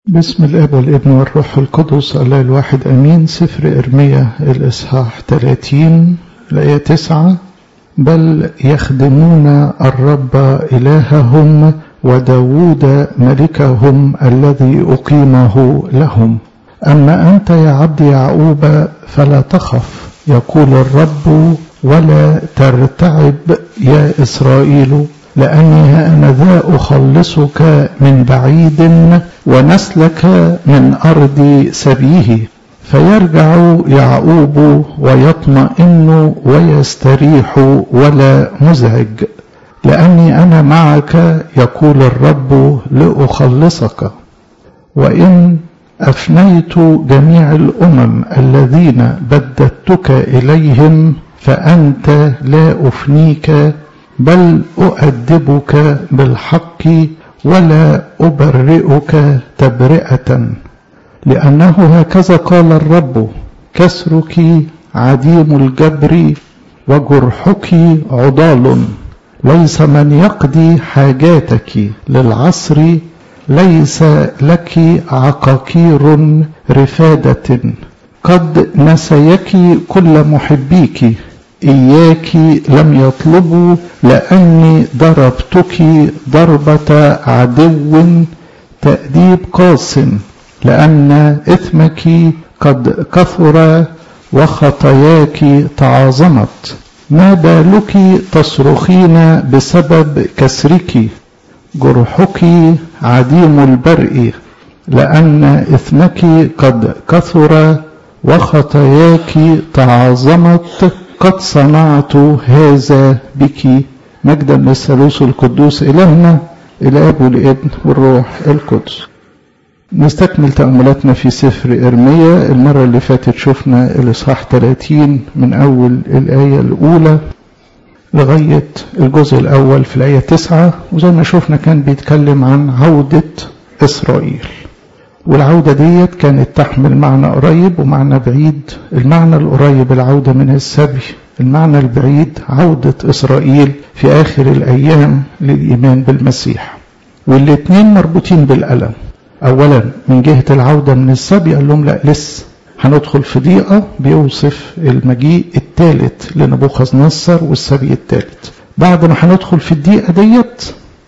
بسم الاب والابن والروح القدس الله الواحد امين. سفر ارميا الاصحاح 30 الايه 9. بل يخدمون الرب الههم وداود ملكهم الذي اقيمه لهم. اما انت يا عبد يعقوب فلا تخف يقول الرب، ولا ترتعب يا اسرائيل، لأني أنا ذا أخلصك من بعيد ونسلك من أرض سبيه. فيرجع يعقوب ويطمئن ويستريح ولا مزعج، لأني أنا معك يقول الرب لأخلصك. وإن أفنيت جميع الأمم الذين بددتك إليهم فأنت لا أفنيك، بل أؤدبك بالحق ولا أبرئك تبرئة. لأنه هكذا قال الرب: كسرك عديم الجبر وجرحك عضال، ليس من يقضي حاجاتك للعصر، ليس لك عقاقير رفادة. قد نسيك كل محبيك، إياك لم يطلبوا، لأني ضربتك ضربة عدو تأديب قاس، لأن إثمك قد كثر وخطاياك تعاظمت. ما بالك تصرخين بسبب كسرك؟ جرحك عديم البرء، لأن إثمك قد كثر وخطاياك تعاظمت. قد صنعت هذا بك. مجدا للثالوث القدوس إلهنا الآب والابن والروح القدس. نستكمل تأملاتنا في سفر إرميا. المرة اللي فاتت شفنا الإصحاح 30 من أول الآية الأولى لغاية الجزء الأول في الآية 9، وزي ما شفنا كان بيتكلم عن عودة إسرائيل، والعودة ديت كانت تحمل معنى قريب ومعنى بعيد. المعنى القريب العودة من السبي، المعنى البعيد عودة إسرائيل في آخر الأيام للإيمان بالمسيح، والاتنين مربوطين بالألم. أولا من جهة العودة من السبي قال لهم لا، لسه هندخل في ضيقة، بيوصف المجيء الثالث لنبوخذ نصر والسبي الثالث. بعد ما هندخل في الضيقة ديت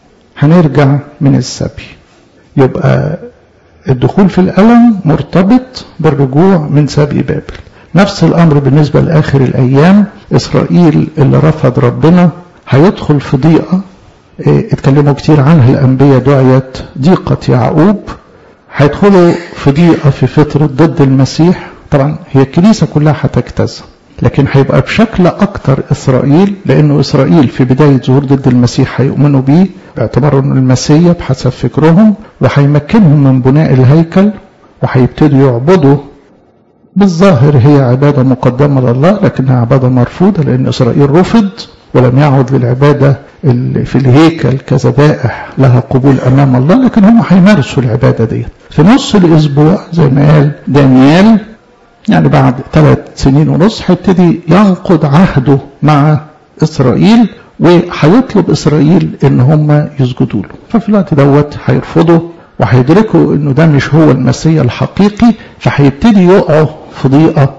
هنرجع من السبي. يبقى الدخول في الألم مرتبط بالرجوع من سبي بابل. نفس الأمر بالنسبة لآخر الأيام. إسرائيل اللي رفض ربنا هيدخل في ضيقة اتكلموا كتير عنها الأنبياء، دعيت ضيقة يعقوب. هيدخلوا في ضيقة في فترة ضد المسيح. طبعا هي الكنيسة كلها هتجتاز، لكن هيبقى بشكل أكتر إسرائيل، لأنه إسرائيل في بداية ظهور ضد المسيح هيؤمنوا بيه باعتباره أنه المسيح بحسب فكرهم، وهيمكنهم من بناء الهيكل، وهيبتدوا يعبدوا. بالظاهر هي عبادة مقدمة لله، لكنها عبادة مرفوضة، لأن إسرائيل رفض ولم يعد للعبادة في الهيكل كذبائح لها قبول أمام الله، لكن هم هيمارسوا العبادة دي في نص الأسبوع زي ما قال دانيال. يعني بعد 3 سنين ونص هيبتدي ينقض عهده مع إسرائيل، وهيطلب إسرائيل إن هم يسجدوا له. ففي الوقت دوت هيرفضوا وهيدركوا إنه ده مش هو المسيح الحقيقي، فهيبتدي يقعوا في ضيقة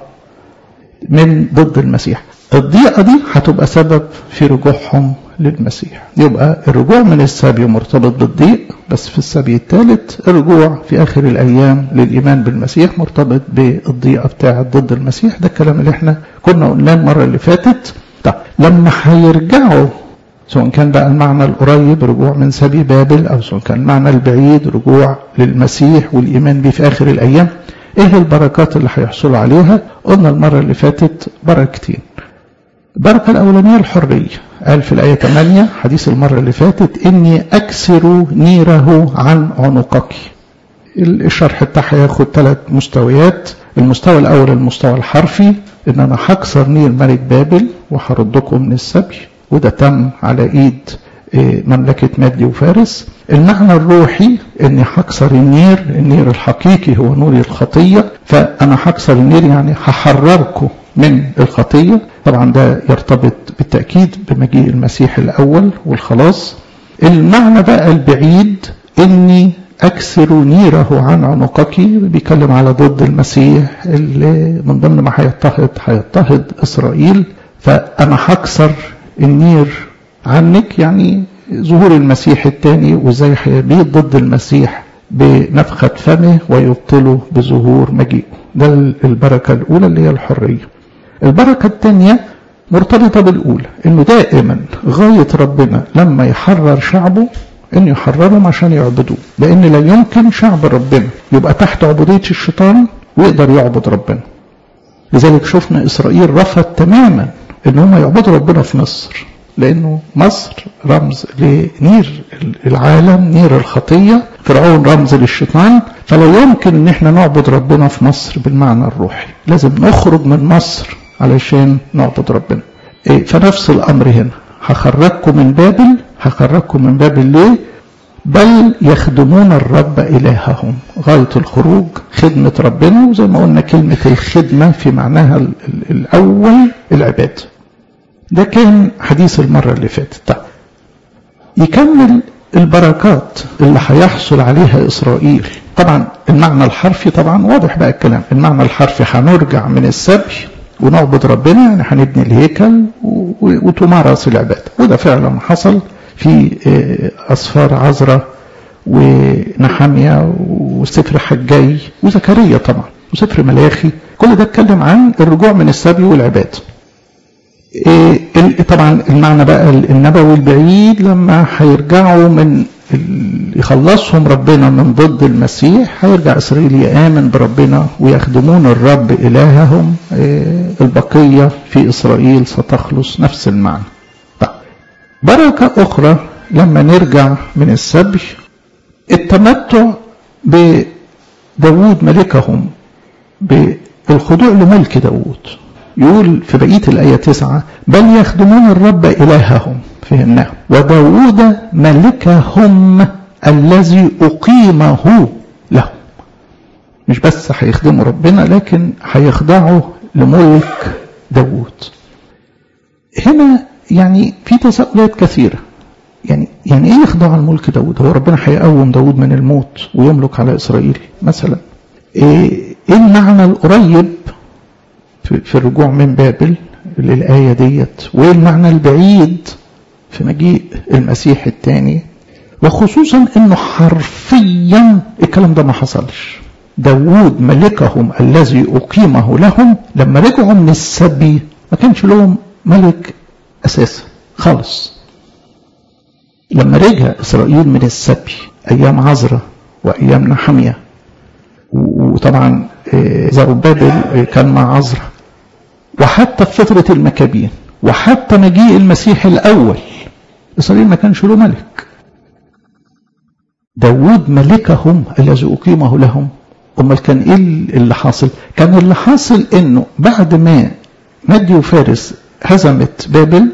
من ضد المسيح. الضيقة دي هتبقى سبب في رجوعهم للمسيح. يبقى الرجوع من السبي مرتبط بالضيق، بس في السبي الثالث الرجوع في آخر الأيام للإيمان بالمسيح مرتبط بالضيقة بتاعة ضد المسيح. ده الكلام اللي احنا كنا قلناه المرة اللي فاتت. طب لما هيرجعوا، سواء كان بقى المعنى القريب رجوع من سبي بابل، أو سواء كان المعنى البعيد رجوع للمسيح والإيمان به في آخر الأيام، ايه البركات اللي هيحصلوا عليها؟ قلنا المرة اللي فاتت بركتين. البركة الأولانية الحرية. قال في الآية 8 حديث المرة اللي فاتت: إني أكسر نيره عن عنقك. الشرح بتاعها ياخد 3 مستويات. المستوى الأول المستوى الحرفي، إن أنا هكسر نير ملك بابل وهردكم من السبي، وده تم على إيد مملكة مادي وفارس. المعنى الروحي إني هكسر النير الحقيقي هو نور الخطية، فأنا هكسر النير يعني هحرركم من الخطية. طبعا ده يرتبط بالتأكيد بمجيء المسيح الأول والخلاص. المعنى بقى البعيد إني أكسر نيره عن عنقك، بيتكلم على ضد المسيح اللي من ضمن ما هيضطهد إسرائيل. فأنا هكسر النير عنك، يعني ظهور المسيح الثاني وازاي هيبيد ضد المسيح بنفخة فمه ويبطله بظهور مجيء. ده البركة الأولى اللي هي الحرية. البركة الثانية مرتبطة بالأولى، إنه دائما غاية ربنا لما يحرر شعبه إنه يحررهم عشان يعبدوه، لأن لا يمكن شعب ربنا يبقى تحت عبودية الشيطان ويقدر يعبد ربنا. لذلك شفنا إسرائيل رفض تماما إن هم يعبدوا ربنا في مصر، لأنه مصر رمز لنير العالم، نير الخطية، فرعون رمز للشيطان، فلا يمكن إن احنا نعبد ربنا في مصر بالمعنى الروحي، لازم نخرج من مصر علشان نعبد ربنا. فنفس الأمر هنا، هخرجكم من بابل ليه؟ بل يخدمون الرب إلههم. غاية الخروج خدمة ربنا، وزي ما قلنا كلمة الخدمة في معناها الأول العبادة. ده كان حديث المرة اللي فاتت. يكمل البركات اللي هيحصل عليها إسرائيل. طبعا المعنى الحرفي طبعا واضح بقى الكلام، المعنى الحرفي هنرجع من السبي ونعبد ربنا، يعني هنبني الهيكل وتمارس العبادة، وده فعلا حصل في أسفار عزرا ونحمية وسفر حجاي وزكريا طبعا وسفر ملاخي، كل ده اتكلم عن الرجوع من السبي والعبادة. طبعا المعنى بقى النبوي البعيد لما هيرجعوا من يخلصهم ربنا من ضد المسيح، هيرجع إسرائيل يآمن بربنا ويخدمون الرب إلههم، البقية في إسرائيل ستخلص. نفس المعنى. بركة أخرى لما نرجع من السبي، التمتع بداود ملكهم، بالخضوع لملك داود. يقول في بقية الآية 9: بل يخدمون الرب إلههم، فهمناه، وداود ملكهم الذي أقيمه لهم. مش بس هيخدموا ربنا، لكن هيخضعوا لملك داود. هنا يعني في تساؤلات كثيرة. يعني ايه يخضع الملك داود؟ هو ربنا هيقوم داود من الموت ويملك على إسرائيل مثلا؟ ايه المعنى القريب في الرجوع من بابل للآية ديت، وايه المعنى البعيد في مجيء المسيح الثاني؟ وخصوصا انه حرفيا الكلام ده ما حصلش. داود ملكهم الذي أقيمه لهم، لما رجعوا من السبي ما كانش لهم ملك أساسا خالص. لما رجع إسرائيل من السبي أيام عزرا وأيام نحمية، وطبعا زربابل كان مع عزرا، وحتى في فترة المكابين، وحتى مجيء المسيح الأول، إسرائيل ما كانش له ملك. داود ملكهم الذي أقيمه لهم. أمال كان إيه اللي حاصل؟ كان اللي حاصل إنه بعد ما مادي وفارس هزمت بابل،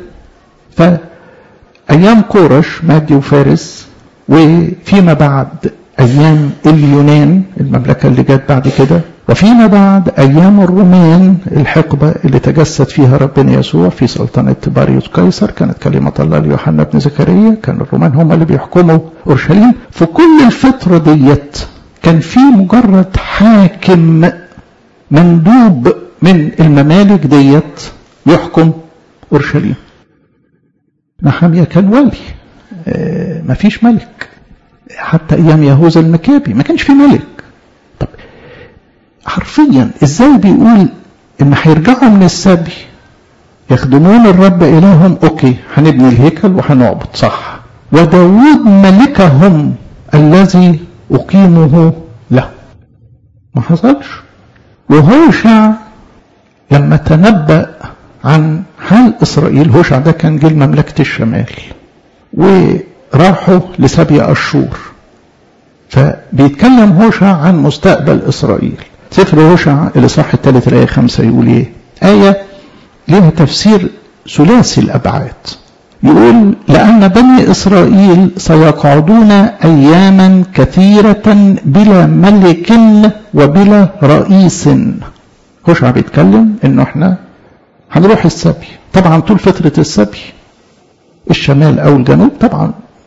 فأيام كورش مادي وفارس، وفيما بعد أيام اليونان المملكة اللي جت بعد كده، وفيما بعد أيام الرومان الحقبة اللي تجسد فيها ربنا يسوع في سلطنة تيبريوس قيصر، كانت كلمة الله ليوحنا بن زكريا، كان الرومان هم اللي بيحكموا أورشليم. في كل الفترة ديت كان في مجرد حاكم مندوب من الممالك ديت يحكم أورشليم. نحمية كان ولي، ما فيش ملك. حتى أيام يهوذا المكابي ما كانش في ملك. طب حرفيا ازاي بيقول ان هيرجعوا من السبي يخدمون الرب إلههم؟ اوكي، هنبني الهيكل وهنعبد، صح. وداود ملكهم الذي أقيمه له، ما حصلش. وهوشع لما تنبأ عن حال إسرائيل، هوشع ده كان جيل مملكة الشمال وراحوا لسبي أشور، فبيتكلم هوشع عن مستقبل إسرائيل. سفر هوشع الإصحاح 3 الآية 5 يقول ايه؟ آية لها تفسير ثلاثي الأبعاد. يقول: لأن بني إسرائيل سيقعدون أياما كثيرة بلا ملك وبلا رئيس. هوشع بيتكلم إنه احنا هنروح السبي. طبعا طول فترة السبي الشمال أو الجنوب طبعا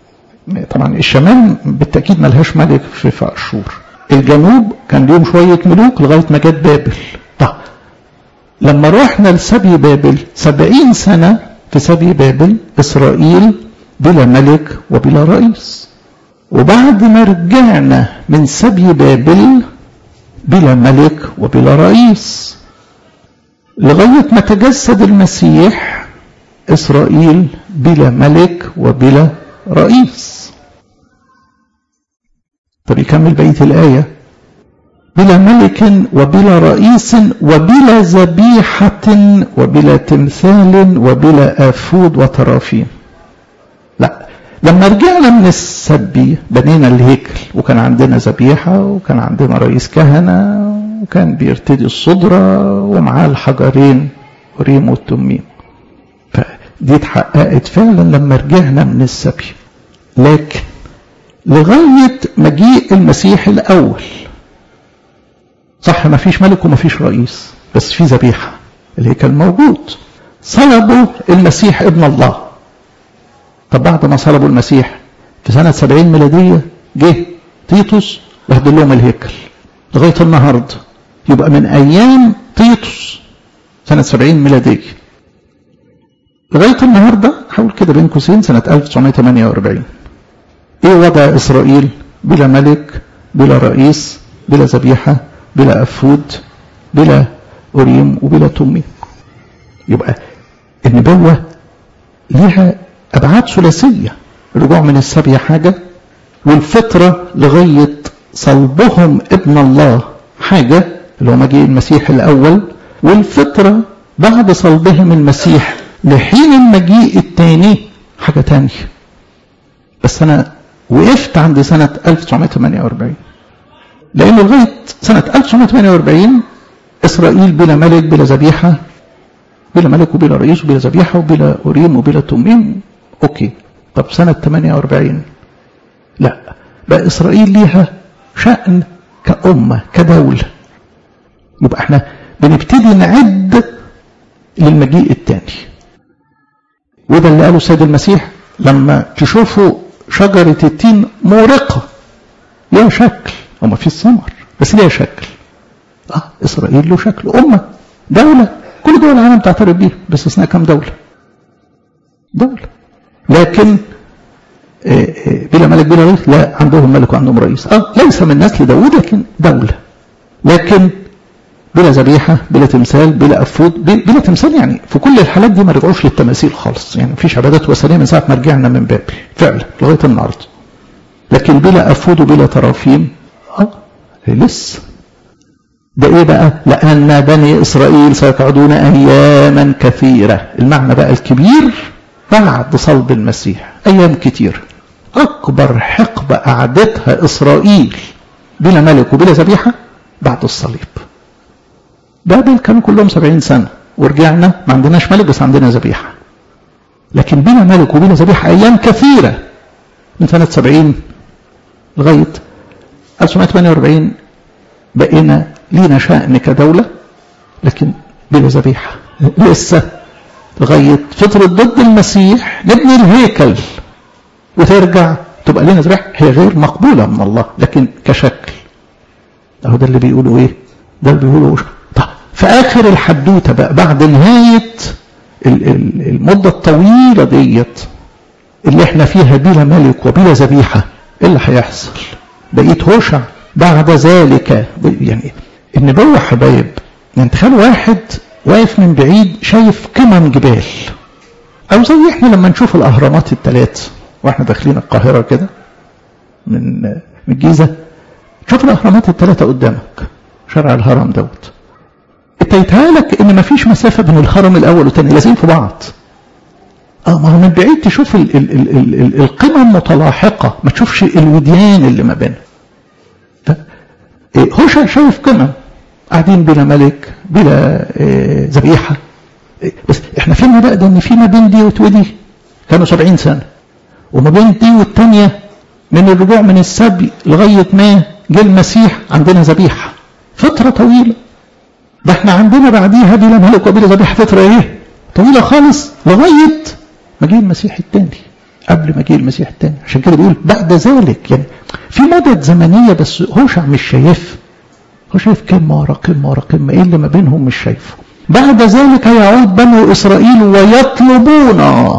طبعا الشمال بالتأكيد ملهاش ملك في أشور. الجنوب كان ليهم شوية ملوك لغاية ما جت بابل. طب لما رحنا لسبي بابل 70 سنة في سبي بابل إسرائيل بلا ملك وبلا رئيس. وبعد ما رجعنا من سبي بابل بلا ملك وبلا رئيس لغاية ما تجسد المسيح إسرائيل بلا ملك وبلا رئيس. طب يكمل بقية الآية: بلا ملك وبلا رئيس وبلا ذبيحة وبلا تمثال وبلا آفود وترافيم. لا، لما رجعنا من السبي بنينا الهيكل وكان عندنا ذبيحة وكان عندنا رئيس كهنة وكان بيرتدي الصدرة ومعاه الحجرين أوريم والتميم. فدي اتحققت فعلا لما رجعنا من السبي. لكن لغاية مجيء المسيح الأول صح ما فيش ملك وما فيش رئيس، بس في ذبيحة، الهيكل موجود. صلبوا المسيح ابن الله. طب بعد ما صلبوا المسيح في سنة 70 ميلادية جه تيتوس وهدل لهم الهيكل لغاية النهاردة. يبقى من أيام تيتوس سنة 70 ميلادية لغاية النهاردة، حاول كده بين قوسين، سنة 1948. ايه وضع إسرائيل؟ بلا ملك، بلا رئيس، بلا ذبيحة، بلا أفود، بلا أوريم وبلا تميم. يبقى النبوة لها أبعاد ثلاثية: الرجوع من السبي حاجة، والفترة لغاية صلبهم ابن الله حاجة اللي هو مجيء المسيح الأول، والفترة بعد صلبهم المسيح لحين المجيء الثاني حاجة تانية. بس أنا وقفت عند سنة 1948 لأن لغاية سنة 1948 إسرائيل بلا ملك بلا ذبيحة، بلا ملك وبلا رئيس وبلا ذبيحة وبلا أوريم وبلا تميم. أوكي. طب سنة 48 لا، بقى إسرائيل ليها شأن كأمة كدولة. يبقى احنا بنبتدي نعد للمجيء الثاني. وده اللي قاله السيد المسيح: لما تشوفوا شجرة التين مورقة ليها شكل وما فيش ثمر بس ليها شكل. إسرائيل له شكل، أمة، دولة، كل دول العالم تعترف بيها باستثناء كم دولة. لكن بلا ملك بلا رئيس، لا، عندهم ملك وعندهم رئيس. ليس من نسل داود لكن دولة. لكن بلا ذبيحة، بلا تمثال، بلا أفود، بلا تمثال. يعني في كل الحالات دي ما رجعوش للتماثيل خالص، يعني مفيش عبادات وثنية من ساعة ما رجعنا من بابل فعلا لغاية النهارده. لكن بلا أفود وبلا ترافيم لسه. ده ايه بقى؟ لأن بني إسرائيل سيقعدون أياما كثيرة. المعنى بقى الكبير بعد صلب المسيح أيام كتير. أكبر حقبة قعدتها إسرائيل بلا ملك وبلا ذبيحة بعد الصليب. بابل كانوا كلهم 70 سنة ورجعنا ما عندناش ملك بس عندنا ذبيحة. لكن بلا ملك وبلا ذبيحة أيام كثيرة من سنة 70 لغاية 1948 بقينا لينا شأن كدولة لكن بلا ذبيحة. لسه لغاية فترة ضد المسيح نبني الهيكل وترجع تبقى لنا ذبيحة هي غير مقبولة من الله لكن كشكل. اهو ده اللي بيقولوا ايه؟ ده اللي بيقولوا طب في آخر الحدوتة بقى بعد نهاية المدة الطويلة ديت اللي احنا فيها بلا ملك وبلا ذبيحة، ايه اللي هيحصل؟ بقيت هوشع بعد ذلك. يعني النبوة حبايب، يعني تخيل واحد واقف من بعيد شايف قمم جبال، او زي احنا لما نشوف الاهرامات الثلاث واحنا داخلين القاهرة كده من الجيزة، شوف الاهرامات الثلاثة قدامك، شارع الهرم دوت، انت يتهيألك ان مفيش مسافة بين الهرم الاول والثاني، لازم في بعض. ما هو من بعيد تشوف القمم متلاحقة، ما تشوفش الوديان اللي ما بينها. هوشع شايف قمم قاعدين بلا ملك بلا ذبيحة. بس احنا فهمنا بقى ده ان في ما بين دي ودي كانوا 70 سنة، وما بين دي والتانية من الرجوع من السبي لغاية ما جاء المسيح عندنا ذبيحة، فترة طويلة. ده احنا عندنا بعديها بلا ملك وبلا ذبيحة فترة ايه طويلة خالص لغاية ما جاء المسيح التاني. قبل مجيء المسيح الثاني. عشان كده بيقول بعد ذلك، يعني في مدة زمنية بس هوشع مش شايف. هو شايف كلمة ورا كلمة ورا كلمة، ايه اللي ما بينهم مش شايفه. بعد ذلك يعود بنو إسرائيل ويطلبون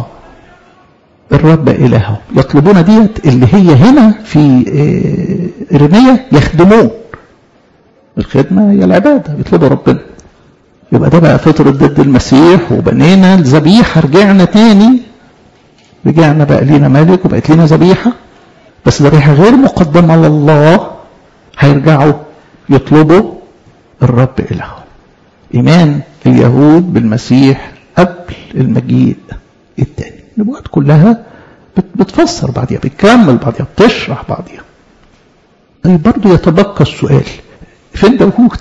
الرب إلههم. يطلبون ديت اللي هي هنا في إرميا يخدمون. الخدمة هي العبادة، بيطلبوا ربنا. يبقى ده بقى فطرة ضد المسيح، وبنينا الذبيحة، رجعنا تاني، رجعنا بقى لينا ملك وبقت لينا ذبيحة، بس ذبيحة غير مقدمة لله. هيرجعوا يطلبوا الرب إلههم. إيمان اليهود بالمسيح قبل المجيء الثاني. النبوات كلها بتفسر بعضها، بتكمل بعضها، بتشرح بعضها. طيب برضه يتبقى السؤال، فين داوود؟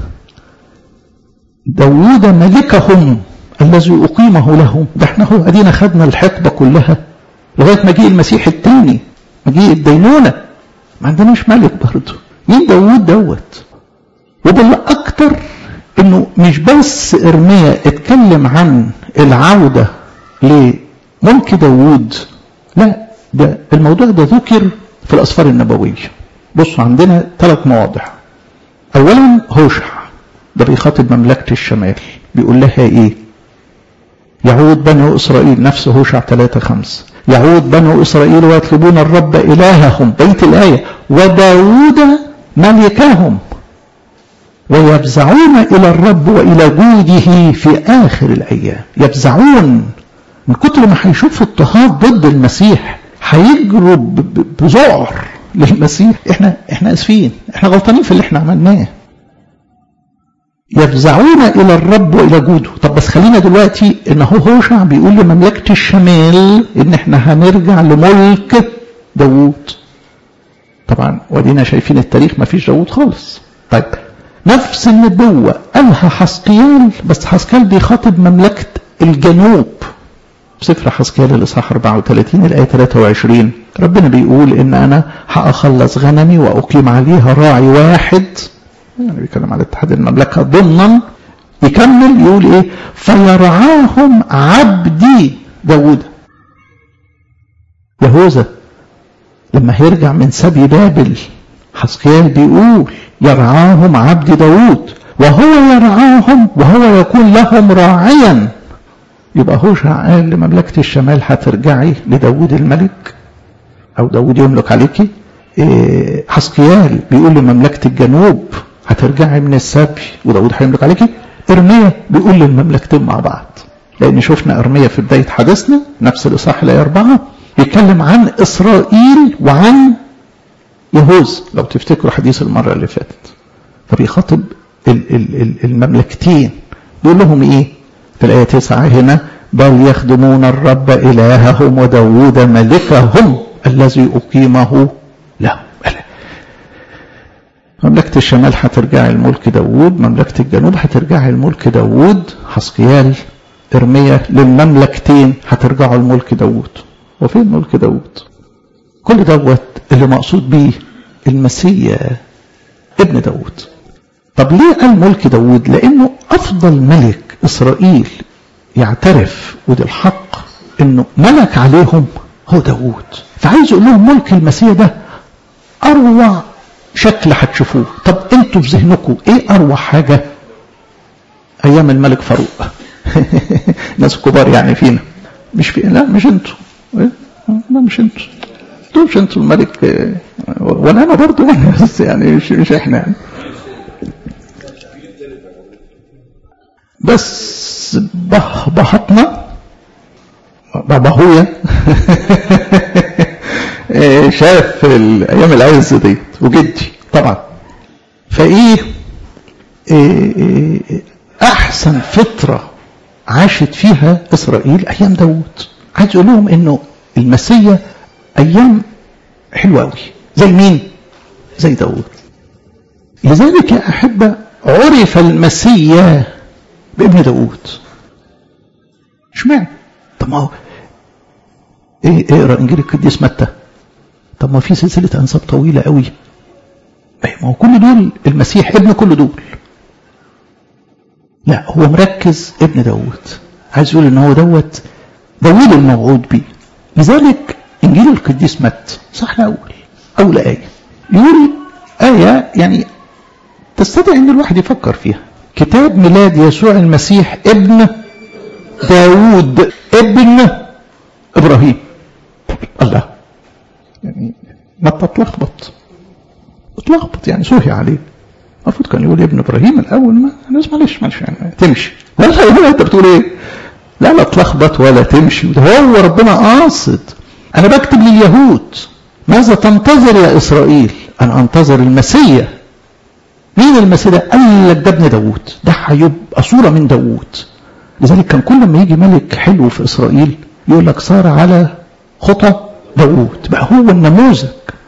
داوود ملكهم الذي أقيمه لهم. ده احنا هو ادينا خدنا الحقبة كلها لغاية مجيء المسيح الثاني، مجيء الدينونة. ما عندناش ملك برضه. مين داوود دوت؟ وبالأكتر انه مش بس ارميا اتكلم عن العودة لملك داوود، لا، ده الموضوع ده ذكر في الأسفار النبوية. بصوا عندنا 3 مواضع. اولا هوشع ده بيخاطب مملكة الشمال، بيقول لها ايه؟ يعود بنو إسرائيل، نفس هوشع 3:5، يعود بنو إسرائيل ويطلبون الرب إلههم، بيت الآية، وداود ملكهم، ويفزعون إلى الرب وإلى جوده في آخر الأيام. يفزعون من كتر ما هيشوف اضطهاد ضد المسيح، هيجروا بذعر للمسيح. احنا اسفين، احنا غلطانين في اللي احنا عملناه. يفزعون إلى الرب وإلى جوده. طب بس خلينا دلوقتي إن هوشع بيقول لمملكة الشمال إن احنا هنرجع لملك داوود. طبعا ودينا شايفين التاريخ ما فيش داوود خالص. طيب نفس النبوة قالها حسقيال، بس حسقيال بيخاطب مملكة الجنوب. سفر حسقيال الإصحاح 34 الآية 23 ربنا بيقول إن أنا هأخلص غنمي وأقيم عليها راعي واحد. يعني بيتكلم على اتحاد المملكة ضمنا. يكمل يقول ايه؟ فيرعاهم عبدي داود. يهوذا لما هيرجع من سبي بابل، حسقيال بيقول يرعاهم عبد داود، وهو يرعاهم وهو يكون لهم راعيا. يبقى هوشع قال لمملكة الشمال هترجعي لداود الملك، او داود يملك عليكي. حسقيال بيقول لمملكة الجنوب هترجعي من السبي وداود هيملك عليكي. ارميا بيقول للمملكتين مع بعض، لان شفنا ارميا في بداية حديثنا نفس الاصحاح الآية 4 يتكلم عن اسرائيل وعن يهوذا، لو تفتكروا حديث المرة اللي فاتت. فبيخاطب المملكتين، بيقول لهم ايه في الآية 9 هنا؟ بل يخدمون الرب إلههم وداود ملكهم الذي أقيمه لهم. مملكة الشمال هترجع الملك داود، مملكة الجنوب هترجع الملك داود. حسقيال ارميا للمملكتين هترجعوا الملك داود. وفين ملك داود؟ كل دوت اللي مقصود به المسيح ابن داود. طب ليه قال ملك داود؟ لانه افضل ملك اسرائيل يعترف ودي الحق انه ملك عليهم هو داود. فعايز يقول لهم ملك المسيح ده اروع شكل هتشوفوه. طب انتوا في ذهنكم ايه اروع حاجة؟ ايام الملك فاروق. ناس كبار يعني فينا، مش في، لا مش انتوا، لا مش انتوا، مش انتوا الملك، ولا انا برضو بس يعني مش احنا يعني. بس بهطنا باباهويا شاف الايام العز دي وجدي طبعا. فايه احسن فترة عاشت فيها اسرائيل ايام داود. عايز اقول لهم انه المسيح ايام حلوة قوي. زي مين؟ زي داود. لذلك يا احبة عرف المسيح بابن داود. اشمعنى؟ طب ما هو اقرا انجيل القديس متى. طب ما في سلسله انساب طويله قوي. ما هو كل دول المسيح ابن كل دول. لا هو مركز ابن داود. عايز يقول ان هو دوت داود الموعود بيه. لذلك إنجيل القديس متى صح أول آية يقول آية يعني تستطيع أن الواحد يفكر فيها. كتاب ميلاد يسوع المسيح ابن داود ابن إبراهيم. الله، يعني متى اتلخبط يعني سوهي عليه. المفروض كان يقول ابن إبراهيم الأول. ما معلش يعني تمشي. ولا أنت بتقول إيه؟ لا اتلخبط ولا تمشي. هو ربنا قاصد. أنا بكتب لليهود ماذا تنتظر يا إسرائيل؟ أنا أنتظر المسيح. مين المسيح ده؟ قال لك ده ابن داود، ده هيبقى صورة من داود. لذلك كان كل ما يجي ملك حلو في إسرائيل يقول لك صار على خطى داود، بقى هو النموذج.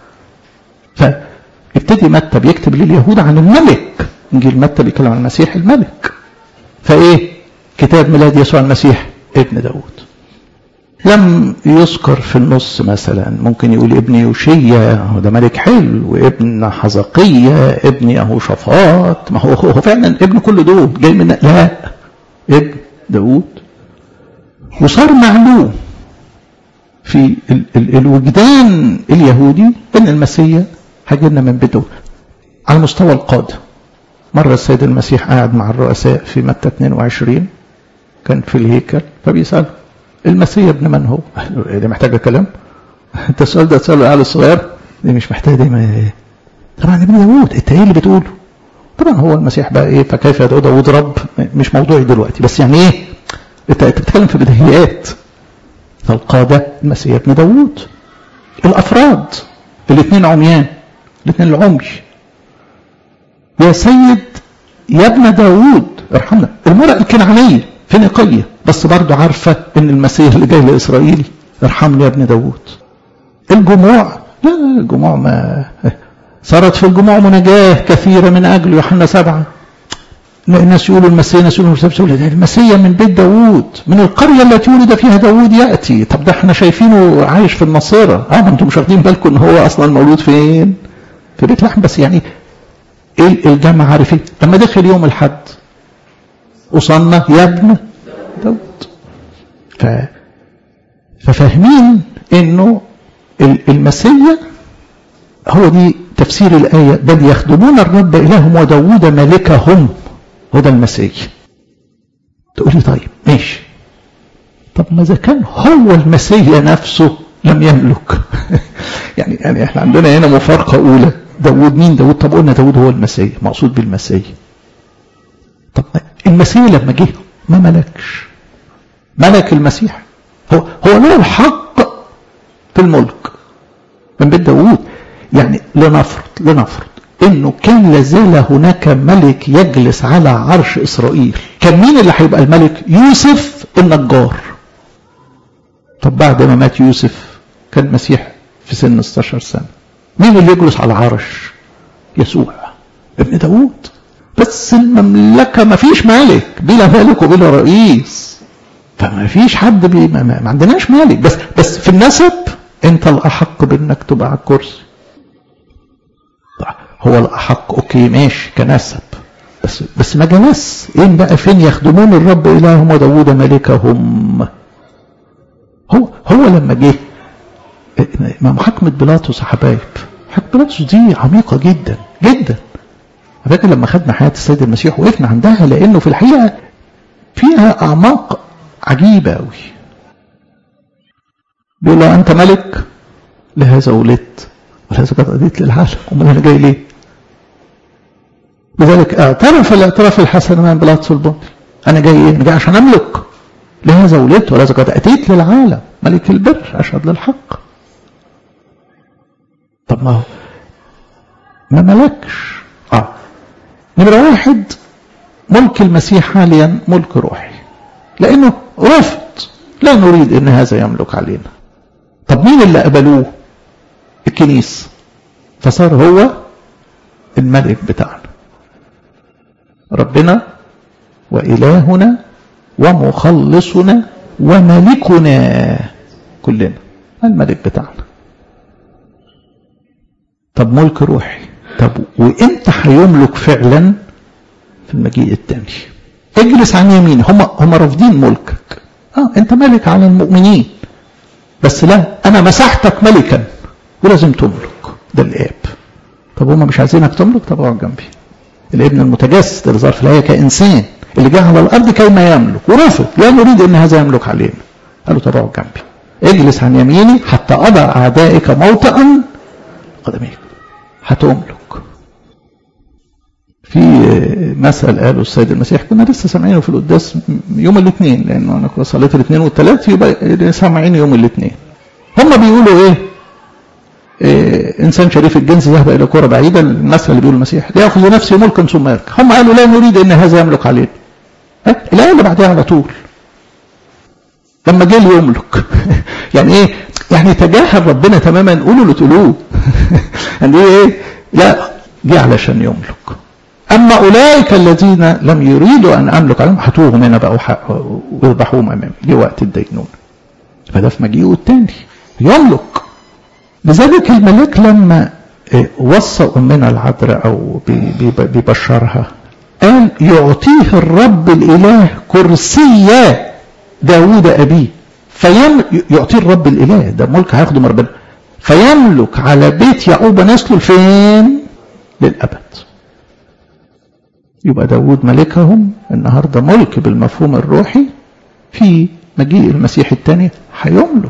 فابتدي متى بيكتب لليهود عن الملك. إنجيل متى بيتكلم عن المسيح الملك. فإيه؟ كتاب ميلاد يسوع المسيح ابن داود. لم يذكر في النص مثلا ممكن يقول ابن يوشيا، وده ملك حلو، وابن حزقية، ابن يهوشافاط. ما هو فعلا ابن كل دول جاي من، لا، ابن داود. وصار معلوم في الوجدان اليهودي ان المسيح هيجينا من بيت داود. على مستوى القادة، مرة السيد المسيح قاعد مع الرؤساء في متى 22 كان في الهيكل، فبيسأل المسيح ابن من هو؟ دي محتاجة كلام؟ انت السؤال ده تسأله العيال الصغير؟ دي مش محتاجة. دي طبعا ابن داود. انت ايه اللي بتقوله؟ طبعا هو المسيح بقى ايه؟ فكيف يدعو داود رب؟ مش موضوعي دلوقتي، بس يعني ايه؟ انت بتتكلم في بديهيات. فالقادة المسيح ابن داود. الافراد الاثنين عميان، الاثنين العمي. يا سيد يا ابن داود ارحمنا. المرأة الكنعانية في نقية بس برضو عارفة ان المسيح اللي جاي لإسرائيل ارحمني يا ابن داود. الجموع، لا الجموع ما صارت في الجموع مناجاة كثيرة من أجل يوحنا 7. الناس يقولوا المسيح، الناس يقولوا المسيح من بيت داود، من القرية التي ولد فيها داود يأتي. طب ده احنا شايفينه عايش في النصيرة. ما انتم مش واخدين بالكم ان هو اصلا مولود فين؟ في بيت لحم. بس يعني ايه الجمع عارفين؟ لما دخل يوم الحد وصلنا يا ابن داود. ففاهمين انه المسيح هو دي تفسير الآية، بل يخدمون الرب إلههم وداود ملكهم. هو ده المسيح. تقولي طيب ماشي، طب ماذا كان هو المسيح نفسه لم يملك؟ يعني احنا عندنا هنا مفارقة أولى. داود مين داود؟ طب قلنا داود هو المسيح، مقصود بالمسيح. طب المسيح لما جه ما ملكش. ملك المسيح هو له الحق في الملك من بيت داود. يعني لنفرض انه كان لازال هناك ملك يجلس على عرش اسرائيل، كان مين اللي هيبقى الملك؟ يوسف النجار. طب بعد ما مات يوسف كان المسيح في سن 16 سنة. مين اللي يجلس على العرش؟ يسوع ابن داود. بس المملكة ما فيش ملك، بلا ملك وبلا رئيس. فما فيش حد ما عندناش ملك. بس في النسب انت الاحق بانك تبقى على الكرسي. هو الاحق، اوكي ماشي كنسب، بس ما جلس. ايه بقى؟ فين يخدمون الرب الههم وداود ملكهم. هو لما جه محاكمة بيلاطس يا حبايب، محاكمة بيلاطس دي عميقة جدا جدا. فاكر لما خدنا حياة السيد المسيح وقفنا عندها، لانه في الحقيقة فيها اعماق عجيبة قوي. بيقول له انت ملك، لهذا ولدت ولهذا قد قضيت للعالم. امال انا جاي ليه؟ لذلك اعترف الاعتراف الحسن من بيلاطس البنطي. انا جاي ايه؟ انا جاي عشان املك. لهذا ولدت ولهذا قد اتيت للعالم، ملك البر اشهد للحق. طب ما ملكش. نمرة واحد، ملك المسيح حاليا ملك روحي، لانه رفض، لا نريد ان هذا يملك علينا. طب مين اللي قبلوه؟ الكنيسة. فصار هو الملك بتاعنا، ربنا وإلهنا ومخلصنا وملكنا كلنا، الملك بتاعنا. طب ملك روحي. طب وإمتى هيملك فعلا؟ في المجيء الثاني. اجلس عن يمين. هم رافضين ملكك. انت ملك على المؤمنين، بس لا، أنا مسحتك ملكا ولازم تملك. ده الآب. طب هم مش عايزينك تملك؟ طب اقعد جنبي. الابن المتجسد اللي ظهر في الآية كإنسان، اللي جاء على الأرض كيما يملك، ورفض، لا نريد أن هذا يملك علينا. قالوا طب اقعد جنبي، اجلس عن يميني حتى أضع أعدائك موطئا قدميك. هتملك. في مثل قاله السيد المسيح، كنا لسه سامعينه في القداس يوم الاثنين، لأنه أنا كنت صليت الاثنين والثلاث، يبقى سامعينه يوم الاثنين. هم بيقولوا إيه؟ إنسان شريف الجنس ذهب إلى كرة بعيدة، المثل اللي بيقول المسيح، ليأخذ نفسه ملكا ثم يركع. هم قالوا لا نريد أن هذا يملك علينا. الآية اللي بعدها على طول لما جه يملك يعني إيه؟ يعني تجاهل ربنا تماما، قولوا اللي تقولوه يعني إيه؟ لا، جه علشان يملك. أما أولئك الذين لم يريدوا أن أملك عليهم هاتوهم هنا بقى ويذبحوهم أمامي لوقت الدينون. فده في مجيئه الثاني يملك. لذلك الملاك لما وصى أمنا العذراء أو ببشرها قال يعطيه الرب الإله كرسي داود أبيه، يعطيه الرب الإله، ده ملك هياخده من ربنا، فيملك على بيت يعقوب نسله فين؟ للأبد. يبقى داود ملكهم النهارده ملك بالمفهوم الروحي، في مجيء المسيح الثاني هيملك.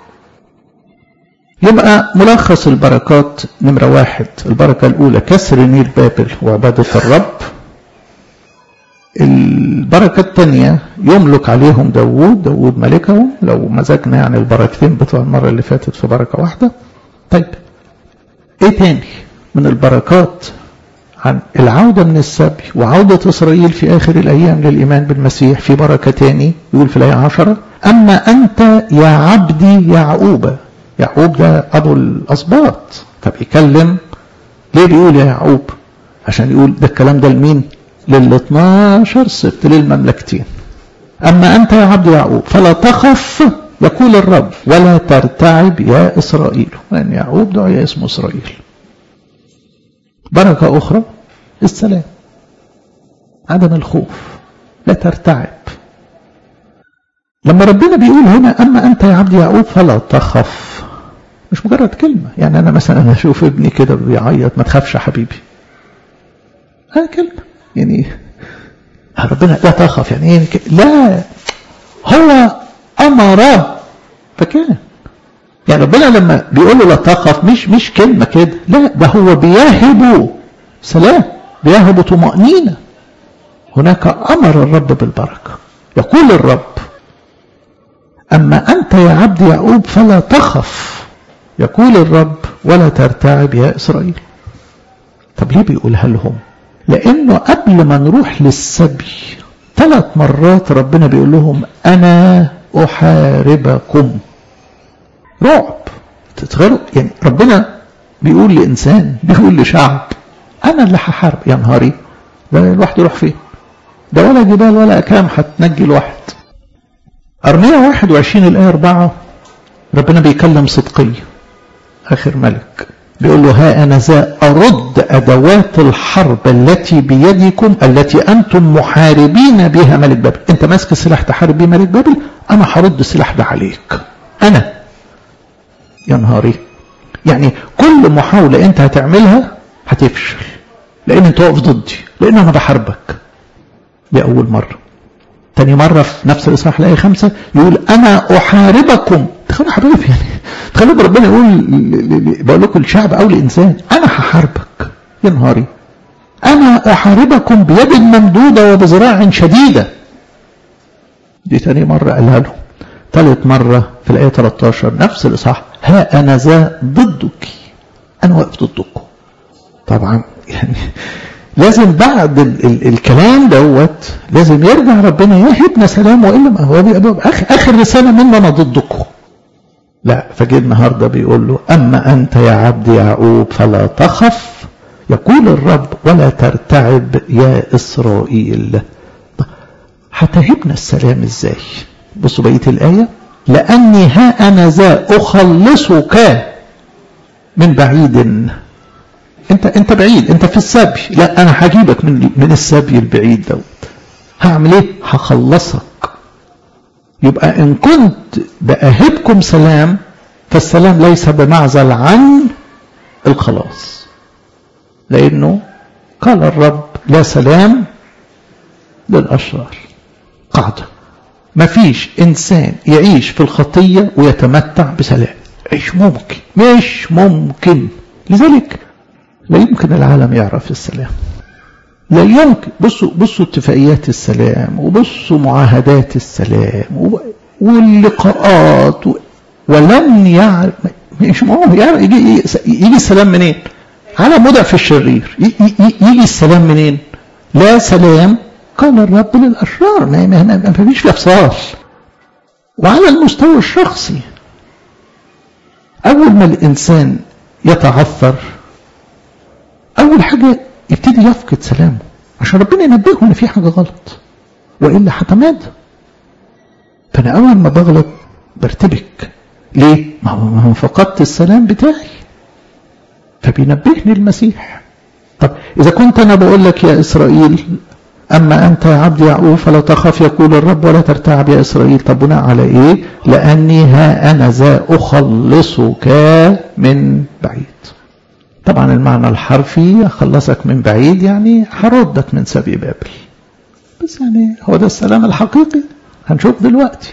يبقى ملخص البركات نمرة 1، البركة الأولى كسر نير بابل وعبادة الرب. البركة الثانية يملك عليهم داود ملكهم، لو مزجنا يعني البركتين بتوع المرة اللي فاتت في بركة واحدة. طيب ايه تاني من البركات عن العودة من السبي وعودة إسرائيل في آخر الأيام للإيمان بالمسيح؟ في بركة تاني يقول في الآية 10 أما أنت يا عبدي يعقوب. يعقوب ده أبو الأسباط، فبيكلم ليه بيقول يا يعقوب؟ عشان يقول ده الكلام ده لمين؟ لل12 سبط، للمملكتين. أما أنت يا عبد يعقوب فلا تخف يقول الرب ولا ترتعب يا إسرائيل. لأن يعقوب دعي اسمه إسرائيل. بركة أخرى السلام، عدم الخوف، لا ترتعب. لما ربنا بيقول هنا أما أنت يا عبد يعقوب فلا تخف، مش مجرد كلمة. يعني أنا مثلا أشوف ابني كده بيعيط، ما تخافش يا حبيبي، كلمة يعني ربنا لا تخف يعني ايه؟ لا، هو أمر فكان. يعني ربنا لما بيقول له لا تخف مش كلمة كده، لا، ده هو بيهب سلام، بيهب طمأنينة. هناك أمر الرب بالبركة. يقول الرب أما أنت يا عبد يعقوب فلا تخف يقول الرب ولا ترتعب يا إسرائيل. طب ليه بيقولها لهم؟ لأنه قبل ما نروح للسبي 3 مرات ربنا بيقول لهم أنا أحاربكم. رعب، تتغرق. يعني ربنا بيقول لإنسان، بيقول لشعب أنا اللي هحارب. يا نهاري، ده الواحد يروح فين؟ ده ولا جبال ولا أكام هتنجي الواحد. أرميا 21 الآية 4 ربنا بيكلم صدقي آخر ملك، بيقول له ها أنا ذا أرد أدوات الحرب التي بيدكم التي أنتم محاربين بها ملك بابل. أنت ماسك السلاح تحارب بيه ملك بابل، أنا هرد السلاح ده عليك أنا. يا نهاري، يعني كل محاولة أنت هتعملها هتفشل، لأن أنت واقف ضدي، لأن أنا بحاربك. دي أول مرة. تاني مرة في نفس الإصحاح الآية 5 يقول أنا أحاربكم. تخيلوا حبايب، يعني تخيلوا ربنا يقول بقول لكم الشعب أو الإنسان أنا هحاربك. يا نهاري، أنا أحاربكم بيد ممدودة وبذراع شديدة. دي تاني مرة قالها له. ثالث مرة في الآية 13 نفس الإصحاح ها أنا ذا ضدك، أنا واقف ضدكم. طبعا يعني لازم بعد الكلام دوت لازم يرجع ربنا يهبنا سلام، وإلا ما هو آخر رسالة منه أنا ضدكم. لا، فجي النهاردة بيقول له أما أنت يا عبد يعقوب فلا تخف يقول الرب ولا ترتعب يا إسرائيل. هتهبنا السلام إزاي؟ بصوا بقية الآية لأني ها أنا ذا أخلصك من بعيد. انت بعيد، انت في السبي، لا انا هجيبك من السبي البعيد دوت. هعمل ايه؟ هخلصك. يبقى ان كنت بأهبكم سلام فالسلام ليس بمعزل عن الخلاص، لأنه قال الرب لا سلام للأشرار. قاعدة: ما فيش إنسان يعيش في الخطية ويتمتع بسلام، مش ممكن. لذلك لا يمكن العالم يعرف السلام، لا يمكن. بصوا اتفاقيات السلام، وبصوا معاهدات السلام واللقاءات ولن يعرف. مش ممكن يجي السلام منين؟ على مدع في الشرير. يجي السلام منين؟ لا سلام قال الرب للأشرار. ما فيش فيه افصال. وعلى المستوى الشخصي، أول ما الإنسان يتعثر أول حاجة يبتدي يفقد سلامه، عشان ربنا ينبهه إن في حاجة غلط، وإلا هتماد. فأنا أول ما بغلط برتبك. ليه؟ ما هو فقدت السلام بتاعي. فبينبهني المسيح. طب إذا كنت أنا بقول لك يا إسرائيل: أما أنت يا عبد يعقوب فلا تخف يقول الرب ولا ترتعب يا إسرائيل. طب بناء على إيه؟ لأني ها أنا ذا أخلصك من بعيد. طبعا المعنى الحرفي أخلصك من بعيد يعني هردك من سبي بابل. بس يعني هو ده السلام الحقيقي؟ هنشوف دلوقتي.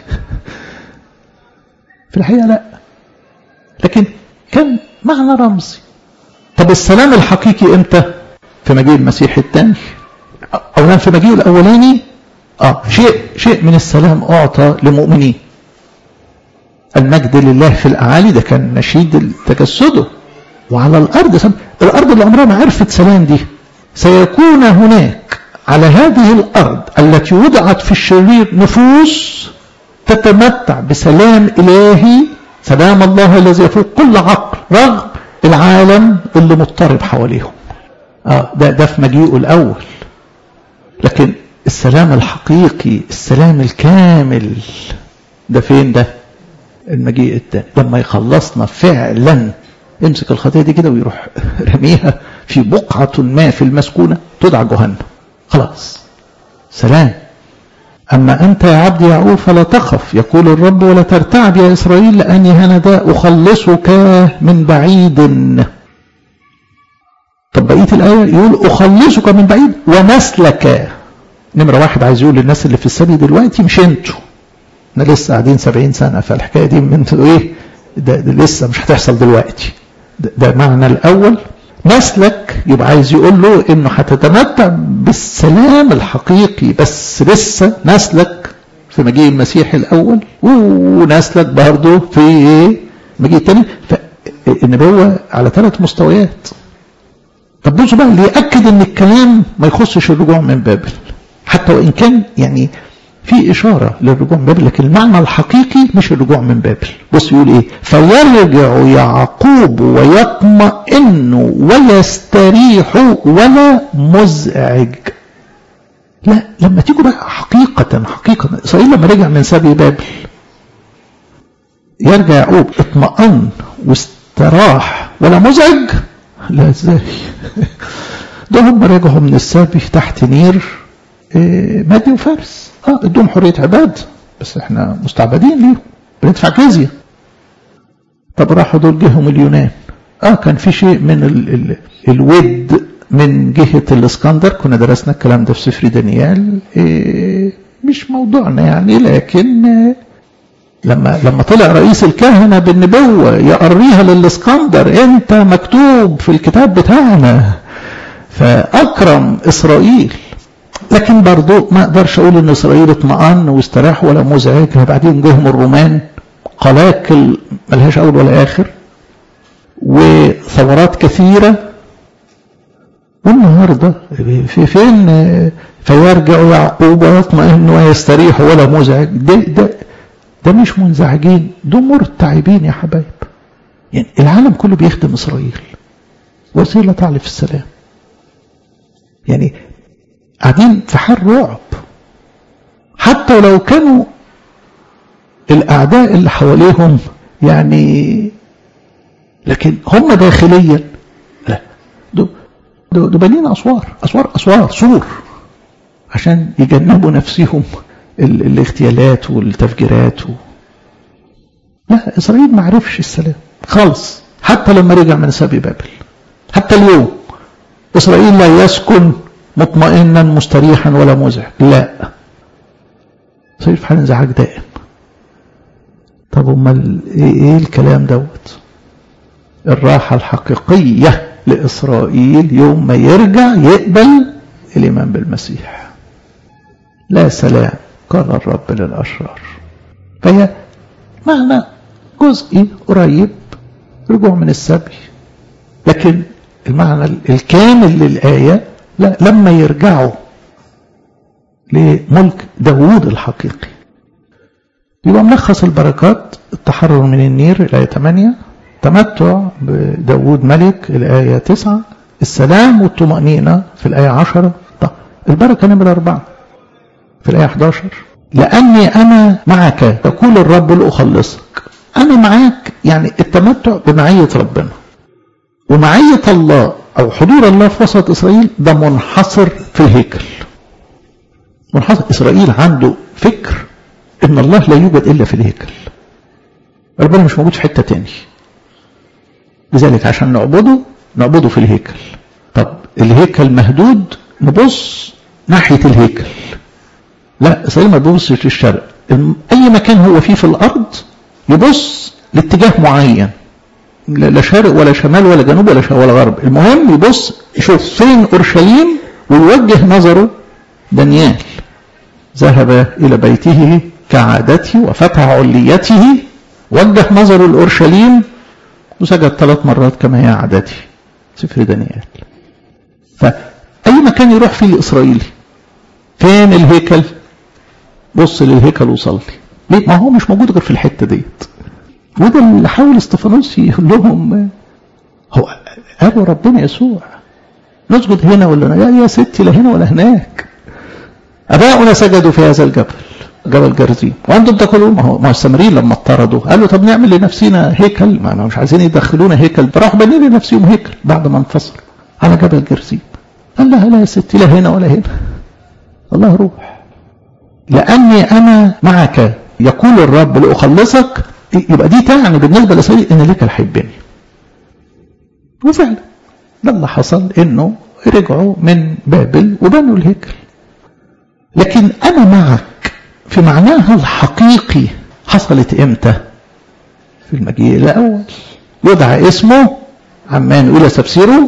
في الحقيقة لا، لكن كان معنى رمزي. طب السلام الحقيقي امتى؟ في مجيء المسيح الثاني. اولا في مجيء الاولاني شيء من السلام اعطى لمؤمنين. المجد لله في الاعالي، ده كان نشيد تجسده. وعلى الارض اللي عمرها ما عرفت سلام دي، سيكون هناك على هذه الارض التي وضعت في الشرير نفوس تتمتع بسلام الهي، سلام الله الذي يفوق كل عقل، رغم العالم اللي مضطرب حواليهم. ده في مجيئه الاول. لكن السلام الحقيقي، السلام الكامل، ده فين؟ ده المجيء الثاني، لما يخلصنا فعلا. يمسك الخطية دي كده ويروح رميها في بقعة ما في المسكونة تدعى جهنم. خلاص سلام. أما أنت يا عبد يعقوب فلا تخف يقول الرب ولا ترتعب يا إسرائيل، لأني هنذا أخلصك من بعيد. طب بقية الآية يقول أخلصك من بعيد ونسلك. نمرة واحد عايز يقول للناس اللي في السبي دلوقتي: مش انتوا، احنا لسه قاعدين 70 سنة، فالحكاية دي من ايه؟ ده لسه مش هتحصل دلوقتي. ده معنى الأول. نسلك يبقى عايز يقول له انه هتتمتع بالسلام الحقيقي، بس لسه نسلك في مجيء المسيح الأول، ونسلك برضه في مجيء الثاني. فالنبوة على 3 مستويات. طب بصوا بقى اللي يأكد ان الكلام ما يخصش الرجوع من بابل، حتى وإن كان يعني في إشارة للرجوع من بابل، لكن المعنى الحقيقي مش الرجوع من بابل. بص يقول إيه: فيرجع يعقوب ويطمئن ويستريح ولا مزعج. لا، لما تيجوا بقى حقيقة إسرائيل لما رجع من سبي بابل، يرجع يعقوب اطمئن واستراح ولا مزعج. لا، ازاي؟ ده هم رجعوا من السبي تحت نير مادي وفارس. ادوهم حرية عباد، بس احنا مستعبدين ليهم، بندفع جزية. طب راحوا دول جههم اليونان. كان في شيء من الود من جهة الاسكندر، كنا درسنا الكلام ده في سفر دانيال. مش موضوعنا يعني، لكن لما طلع رئيس الكهنة بالنبوة يقريها للاسكندر: انت مكتوب في الكتاب بتاعنا، فأكرم إسرائيل. لكن برضو ما اقدرش اقول ان اسرائيل اطمئن واستراح ولا مزعج. بعدين جهم الرومان، قلاقل ملهاش اول ولا اخر، وثورات كثيرة. والنهاردة فين؟ فيرجع يعقوب ويطمئن ويستريح ولا مزعج. ده مش منزعجين، ده مرتعبين يا حبايب. يعني العالم كله بيخدم اسرائيل وسيلة تعرف السلام. يعني قاعدين في حال رعب، حتى لو كانوا الأعداء اللي حواليهم يعني، لكن هم داخليا لا، دول بنين أسوار سور عشان يجنبوا نفسهم الاغتيالات والتفجيرات لا، إسرائيل ما عرفش السلام خالص، حتى لما رجع من سبي بابل. حتى اليوم إسرائيل لا يسكن مطمئنا مستريحا ولا مزعج، لا، إسرائيل في حال انزعاج دائم. طب امال ايه الكلام دوت؟ الراحة الحقيقية لإسرائيل يوم ما يرجع يقبل الإيمان بالمسيح. لا سلام قال الرب للأشرار. فهي معنى جزئي قريب، رجوع من السبي، لكن المعنى الكامل للآية لا، لما يرجعوا لملك داوود الحقيقي. يبقى ملخص البركات: التحرر من النير الآية 8، تمتع بداوود ملك الآية 9، السلام والطمأنينة في الآية 10. طب البركة نمرة 4 في الآية 11: لأني أنا معك يقول الرب لأخلصك. أنا معاك يعني التمتع بمعية ربنا، ومعية الله أو حضور الله في وسط إسرائيل ده منحصر في الهيكل. منحصر. إسرائيل عنده فكر إن الله لا يوجد إلا في الهيكل، ربنا مش موجود في حتة تاني، لذلك عشان نعبده في الهيكل. طب الهيكل مهدود، نبص ناحية الهيكل. لا، إسرائيل ما بيبصش للشرق، أي مكان هو فيه في الأرض يبص لاتجاه معين، لا شرق ولا شمال ولا جنوب ولا غرب، المهم يبص يشوف فين أورشليم ويوجه نظره. دانيال ذهب إلى بيته كعادته وفتح عليته، وجه نظره لأورشليم وسجد 3 مرات كما هي عادته. سفر دانيال. فأي مكان يروح فيه الإسرائيلي فين الهيكل؟ بص للهيكل وصلي. ليه؟ ما هو مش موجود غير في الحتة ديت. وده اللي حاول استفانوس يقول لهم، هو قالوا ربنا يسوع نسجد هنا ولا هنا؟ يا ستي لا هنا ولا هناك. أباؤنا سجدوا في هذا الجبل، جبل جرزيم، وأنتم تقولون. ما هو السامريين لما اضطردوا قالوا طب نعمل لنفسنا هيكل، ما مش عايزين يدخلونا هيكل، فراحوا بنين لنفسهم هيكل بعد ما انفصلوا على جبل جرزيم. قال لها لا يا ستي لا هنا ولا هنا، الله روح. لأني أنا معك يقول الرب لأخلصك. يبقى دي تعني بالنسبة لإسرائيل إن الهيكل هيتبني. وفعلا ده اللي حصل، إنه رجعوا من بابل وبنوا الهيكل. لكن أنا معك في معناها الحقيقي حصلت إمتى؟ في المجيء الأول. يدعى اسمه عمان إلى تفسيره.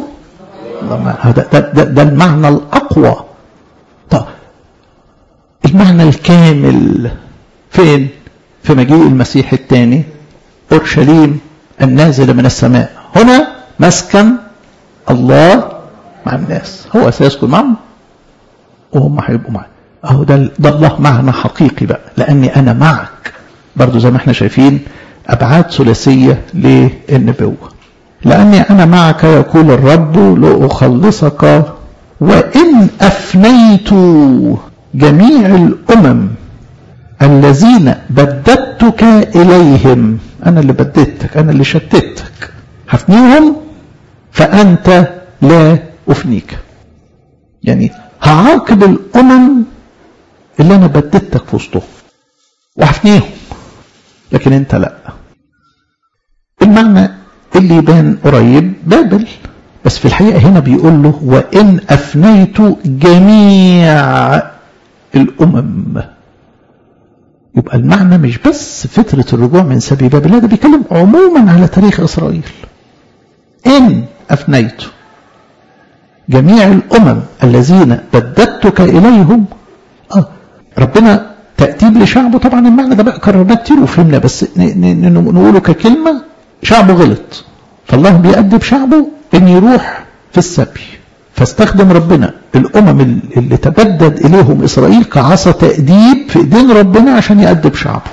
ده المعنى الأقوى. طب المعنى الكامل فين؟ في مجيء المسيح الثاني. أورشليم النازلة من السماء، هنا مسكن الله مع الناس، هو سيسكن معهم وهم هيبقوا معه. اهو ده الله معنى حقيقي بقى. لاني انا معك برضو زي ما احنا شايفين ابعاد ثلاثيه للنبوه. لاني انا معك يقول الرب لاخلصك، وان افنيت جميع الامم الذين بددتك اليهم. انا اللي بددتك، انا اللي شتتك، هفنيهم فانت لا افنيك. يعني هعاقب الامم اللي انا بددتك في وسطهم وهفنيهم، لكن انت لا. المعنى اللي يبان قريب بابل، بس في الحقيقه هنا بيقول له وان افنيت جميع الامم. يبقى المعنى مش بس فتره الرجوع من سبي بابل، لا ده بيتكلم عموما على تاريخ اسرائيل. ان افنيت جميع الامم الذين بددتك اليهم. ربنا تأديب لشعبه. طبعا المعنى ده بقى كررناه كتير وفهمنا، بس نقوله ككلمة. شعبه غلط، فالله بيأدب شعبه ان يروح في السبي، فاستخدم ربنا الامم اللي تبدد اليهم اسرائيل كعصا تأديب في ايدين ربنا عشان يأدب شعبه.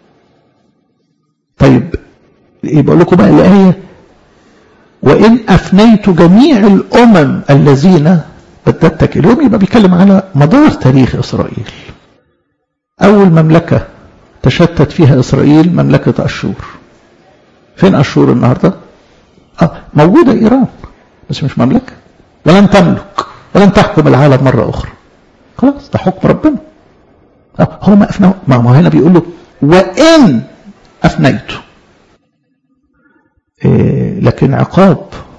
طيب يبقى لكم بقى الآية وإن أفنيت جميع الأمم الذين بددتك اليوم، يبقى بيتكلم على مدار تاريخ إسرائيل. أول مملكة تشتت فيها إسرائيل مملكة أشور. فين أشور النهاردة؟ موجودة إيران، بس مش مملكة، ولن تملك ولن تحكم العالم مرة أخرى. خلاص ده حكم ربنا. هو ما أفناه، ما هنا بيقول له وإن أفنيته. لكن عقاب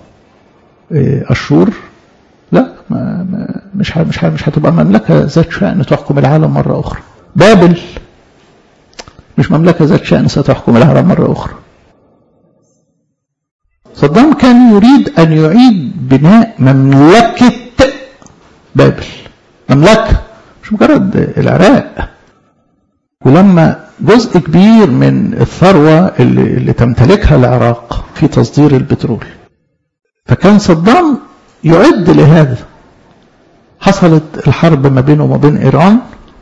أشور لا، مش هتبقى مملكة ذات شأن تحكم العالم مرة أخرى. بابل مش مملكة ذات شأن ستحكم العالم مرة أخرى. صدام كان يريد أن يعيد بناء مملكة بابل، مملكة مش مجرد العراق. ولما جزء كبير من الثروة اللي تمتلكها العراق في تصدير البترول، فكان صدام يعد لهذا. حصلت الحرب ما بينه وما بين إيران،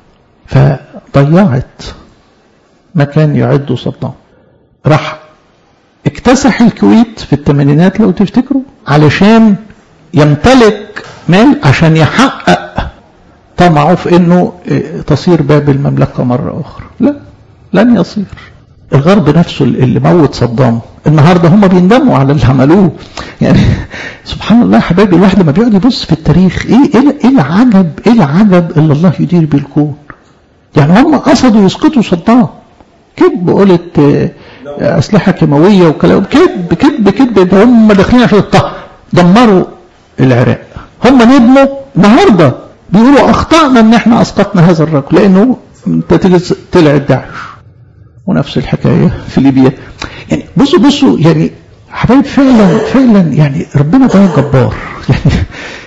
فضيعت ما كان يعده صدام. راح اكتسح الكويت في الثمانينات لو تفتكروا، علشان يمتلك مال عشان يحقق طمعه في انه تصير بابل مملكة مرة اخرى. لا، لن يصير. الغرب نفسه اللي موت صدام النهارده هم بيندموا على اللي عملوه. يعني سبحان الله يا حبايبي، الواحد لما بيقعد يبص في التاريخ ايه العجب اللي الله يدير بيه الكون. يعني هم قصدوا يسقطوا صدام، كذب، قلت اسلحه كيماويه وكلام، كذب. هم داخلين عشان دمروا العراق. هم ندموا النهارده بيقولوا اخطأنا ان احنا اسقطنا هذا الرجل، لانه نتيجه طلع داعش. ونفس الحكايه في ليبيا. يعني بصوا يعني حبايب، فعلا يعني ربنا ده جبار، يعني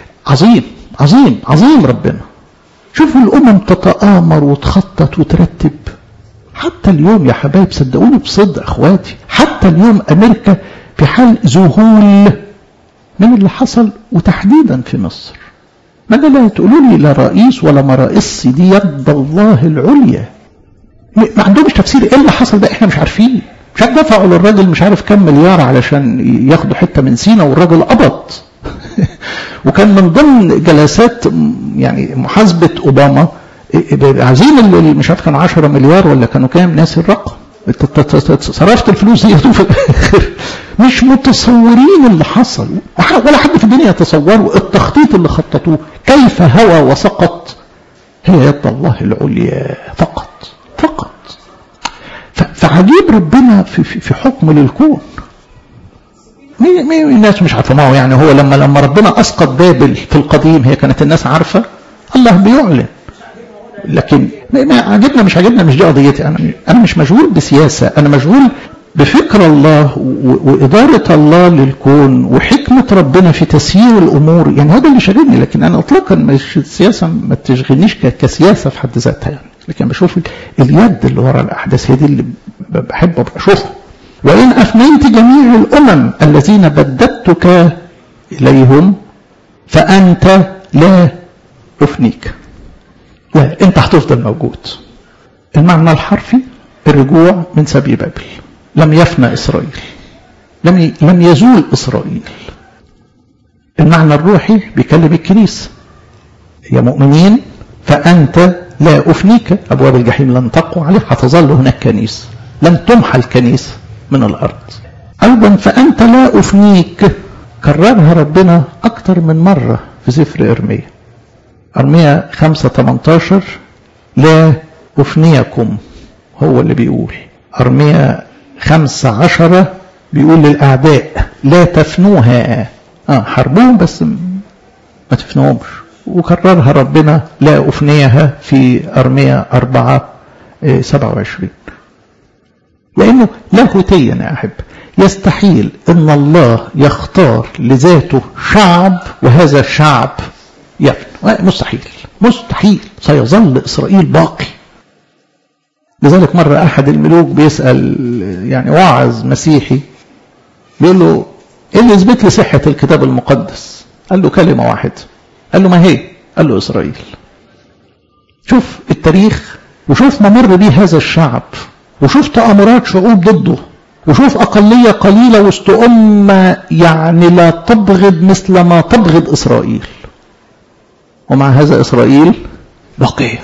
عظيم ربنا. شوفوا الامم تتآمر وتخطط وترتب. حتى اليوم يا حبايب صدقوني بصدق اخواتي، حتى اليوم امريكا في حال ذهول من اللي حصل، وتحديدا في مصر. ماذا لا تقولوا لي لا رئيس ولا ما رئيس، دي يد الله العليا. ما عندهمش تفسير ايه اللي حصل ده، احنا مش عارفين. مش عارف دفعوا للراجل مش عارف كم مليار علشان ياخدوا حته من سينا، والراجل قبض. وكان من ضمن جلسات يعني محاسبه اوباما عايزين اللي مش عارف كانوا 10 مليار ولا كانوا كام، ناسي الرقم. صرفت الفلوس دي في الاخر. مش متصورين اللي حصل، ولا حد في الدنيا يتصوروا التخطيط اللي خططوه كيف هوى وسقط. هي يد الله العليا فقط. فعجيب ربنا في حكم للكون. الناس مش عارفه. ما هو يعني هو لما ربنا اسقط بابل في القديم، هي كانت الناس عارفه؟ الله بيعلن. لكن ما عجبنا مش عجبنا مش دي قضيتي. انا مش مشغول بسياسه، انا مشغول بفكر الله واداره الله للكون وحكمه ربنا في تسيير الامور. يعني هذا اللي شاغلني. لكن انا اطلاقا مش السياسه ما تشغلنيش كسياسه في حد ذاتها يعني. لكن بشوف اليد اللي وراء الاحداث، هي دي اللي بحب ابقى اشوفها. وان افنيت جميع الامم الذين بددتك اليهم فانت لا افنيك. لا، انت هتفضل موجود. المعنى الحرفي الرجوع من سبي بابل. لم يفنى اسرائيل، لم يزول اسرائيل. المعنى الروحي بيكلم الكنيسه، يا مؤمنين فانت لا افنيك، ابواب الجحيم لن تقوى عليه، هتظل هناك كنيسه، لن تمحى الكنيسه من الارض. ايضا فانت لا افنيك كررها ربنا اكثر من مره في سفر ارميا. ارميا 5:18 لا افنيكم، هو اللي بيقول. ارميا 5:10 بيقول للاعداء لا تفنوها. حربوهم بس ما تفنوهمش. وكررها ربنا لا أفنيها في أرميا 4:27. لأنه لاهوتيا يا أحب يستحيل أن الله يختار لذاته شعب وهذا الشعب يفنى. مستحيل. سيظل إسرائيل باقي. لذلك مرة أحد الملوك بيسأل يعني واعظ مسيحي، بيقول له إيه اللي يثبت لي صحة الكتاب المقدس؟ قال له كلمة واحدة. قال له ما هي؟ قال له إسرائيل. شوف التاريخ، وشوف ما مر به هذا الشعب، وشوف تآمرات شعوب ضده، وشوف أقلية قليلة وسط أمة يعني لا تبغض مثل ما تبغض إسرائيل، ومع هذا إسرائيل بقية.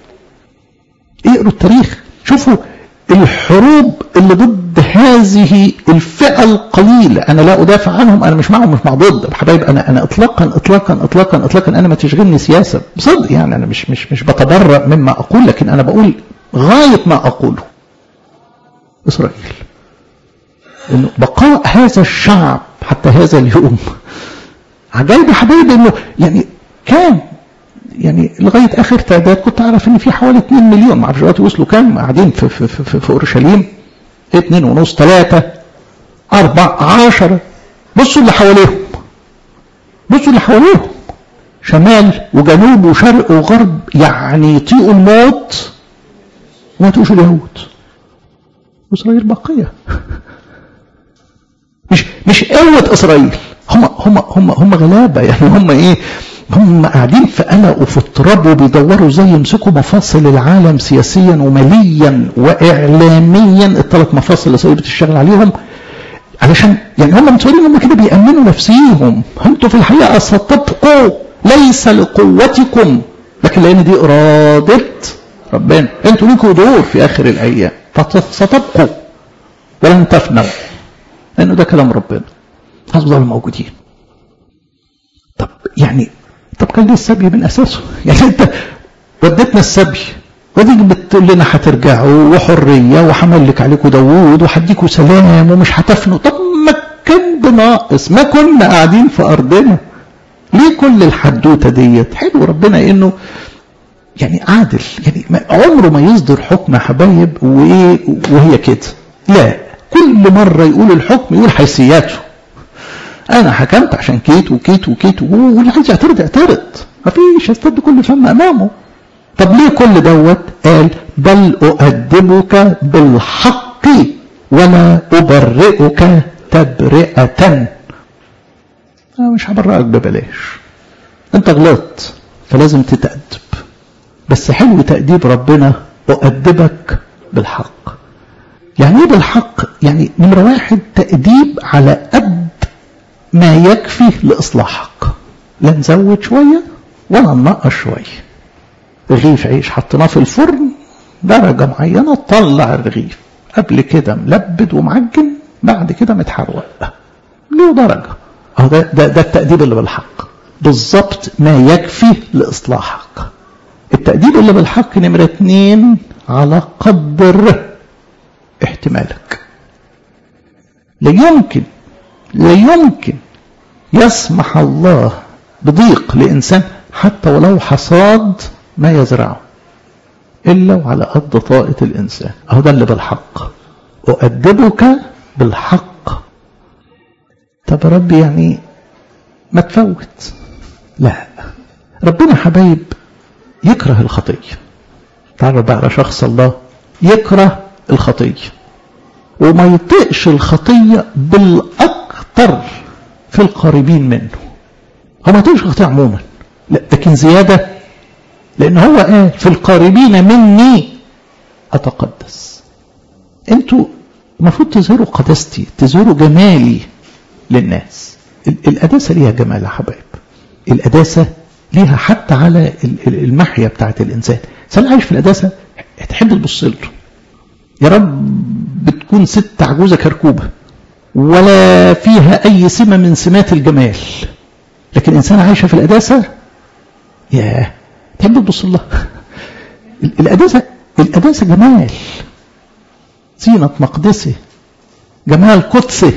اقروا التاريخ، شوفوا الحروب اللي ضد هذه الفئة القليلة. أنا لا أدافع عنهم، أنا مش معهم مش مع ضد حبايب. أنا إطلاقا أنا ما تشغلني سياسة بصدق. يعني أنا مش بتبرأ مما أقول، لكن أنا بقول غاية ما أقوله. إسرائيل إنه بقاء هذا الشعب حتى هذا اليوم. عجائب يا حبايبي إنه يعني كان يعني لغاية آخر تعداد كنت أعرف إن في حوالي 2 مليون، ما أعرفش دلوقتي وصلوا كام قاعدين في أورشليم، 2.5 3 4 10. بصوا اللي حواليهم، بصوا اللي حواليهم، شمال وجنوب وشرق وغرب، يعني يطيقوا الموت وما يطيقوش اليهود. وإسرائيل باقية. مش قوة إسرائيل، هم غلابة، يعني هم إيه؟ هم قاعدين في قلق وفي اضطراب وبيدوروا ازاي يمسكوا مفاصل العالم سياسيا وماليا واعلاميا، ال3 مفاصل اللي اسرائيل بتشتغل عليهم، علشان يعني هم متصورين هم كده بيأمنوا نفسيهم. انتوا في الحقيقه ستبقوا ليس لقوتكم، لكن لان دي اراده ربنا، انتوا ليكوا دور في اخر الايام، ستبقوا ولن تفنوا، لانه ده كلام ربنا، هتفضلوا موجودين. طب كان ليه السبي من اساسه؟ يعني انت ودتنا السبي وديك بتقول لنا هترجعوا وحريه وهملك عليكم داوود وهديكوا سلام ومش هتفنوا. طب ما كان بناقص، ما كنا قاعدين في ارضنا، ليه كل الحدوته ديت؟ حلو ربنا انه يعني عادل، يعني عمره ما يصدر حكم يا حبايب وهي كده، لا، كل مره يقول الحكم يقول حيثياته. انا حكمت عشان كيت وكيت وكيت، واللي عايز يعترض يعترض، مفيش، يستد كل فم امامه. طب ليه كل دوت؟ قال بل اؤدبك بالحق ولا ابرئك تبرئه. انا مش هبرئك ببلاش، انت غلطت فلازم تتأدب، بس حلو تأديب ربنا، اؤدبك بالحق. يعني ايه بالحق؟ يعني نمرة 1 تأديب على قد ما يكفي لإصلاحك، لا نزود شوية ولا ننقص شوية. رغيف عيش حطيناه في الفرن درجة معينة، طلع الرغيف قبل كده ملبد ومعجن، بعد كده متحروق، له درجة. ده التأديب اللي بالحق، بالظبط ما يكفي لإصلاحك. التأديب اللي بالحق نمرة 2 على قدر احتمالك. لا يمكن يسمح الله بضيق لإنسان حتى ولو حصاد ما يزرعه، إلا وعلى قد طاقة الإنسان. أهو ده اللي بالحق، أؤدبك بالحق. طب ربي يعني ما تفوت؟ لا، ربنا حبايب يكره الخطية. تعرف بقى على شخص الله يكره الخطية وما يطيقش الخطية بالأكثر في القريبين منه. هو ما يطيقش الخطية عموما، لا، لكن زيادة، لأن هو قال في القريبين مني أتقدس. انتوا المفروض تظهروا قداستي، تظهروا جمالي للناس. القداسة ليها جمال يا حبايب، القداسة ليها حتى على المحيا بتاعت الإنسان. إنسان عايش في القداسة تحب تبص له، يا رب بتكون ست عجوزة كركوبة ولا فيها أي سمة من سمات الجمال، لكن إنسان عايشة في القداسة ياه تحب تبص له. القداسة جمال، زينة مقدسه، جمال قدسه.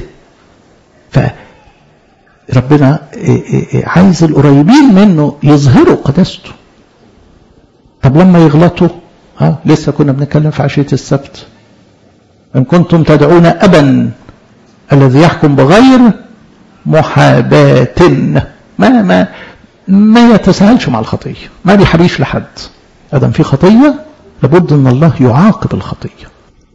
فربنا عايز القريبين منه يظهروا قداسته. طب لما يغلطوا، لسه كنا بنتكلم في عشية السبت، إن كنتم تدعون أبا الذي يحكم بغير محاباة، ما يتساهلش مع الخطية، ما بيحبيش لحد. أدم في خطية لابد أن الله يعاقب الخطية.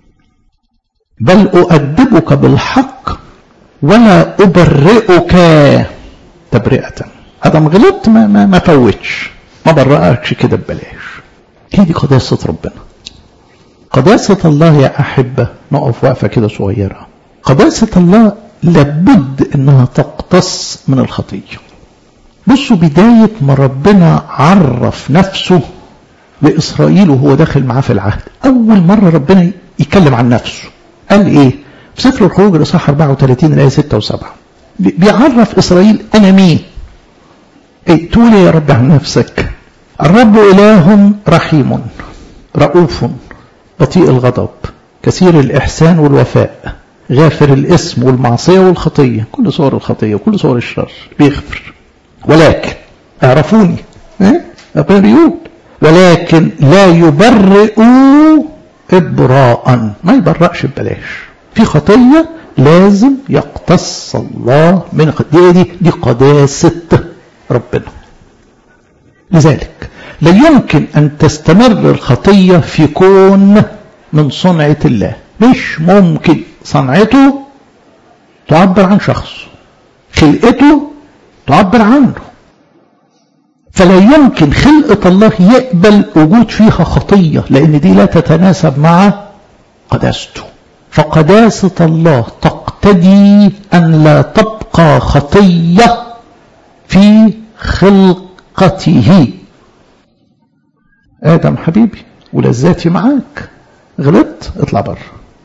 بل أؤدبك بالحق ولا أبرئك تبرئة. أدم غلطت ما فوتش، ما برأكش كده ببلاش. هي دي قداسة ربنا. قداسة الله يا أحبة، نقف وقفة كده صغيرة. قداسة الله لابد أنها تقتص من الخطية. بصوا بداية ما ربنا عرف نفسه لإسرائيل وهو داخل معاه في العهد، أول مرة ربنا يتكلم عن نفسه قال إيه؟ في سفر الخروج الإصحاح 34 الآية 6 و7 بيعرف إسرائيل أنا مين. إيه تقول يا رب عن نفسك؟ الرب إله رحيم رؤوف بطيء الغضب كثير الإحسان والوفاء غافر الاسم والمعصية والخطية، كل صور الخطية وكل صور الشر بيغفر. ولكن اعرفوني أبريون، ولكن لا يبرئ إبراء، ما يبرأش ببلاش. في خطية لازم يقتص الله من دي قداسة ربنا. لذلك لا يمكن أن تستمر الخطية في كون من صنعة الله، مش ممكن. صنعته تعبر عن شخص، خلقته تعبر عنه، فلا يمكن خلقة الله يقبل وجود فيها خطية، لأن دي لا تتناسب مع قداسته. فقداسة الله تقتضي أن لا تبقى خطية في خلقته. آدم حبيبي ولذاتي معاك، غلطت اطلع بره.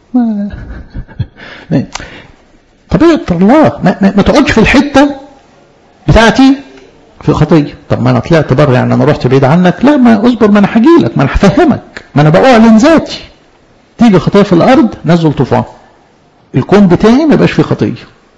طبيعة الله ما تقعدش في الحتة بتاعتي في خطية. طب ما انا طلعت بره، يعني انا رحت بعيد عنك؟ لا، ما اصبر، ما انا هجيلك، ما انا هفهمك، ما انا بأعلن ذاتي. تيجي خطية في الارض، نزل طوفان، الكون بتاعي ما يبقاش فيه خطية.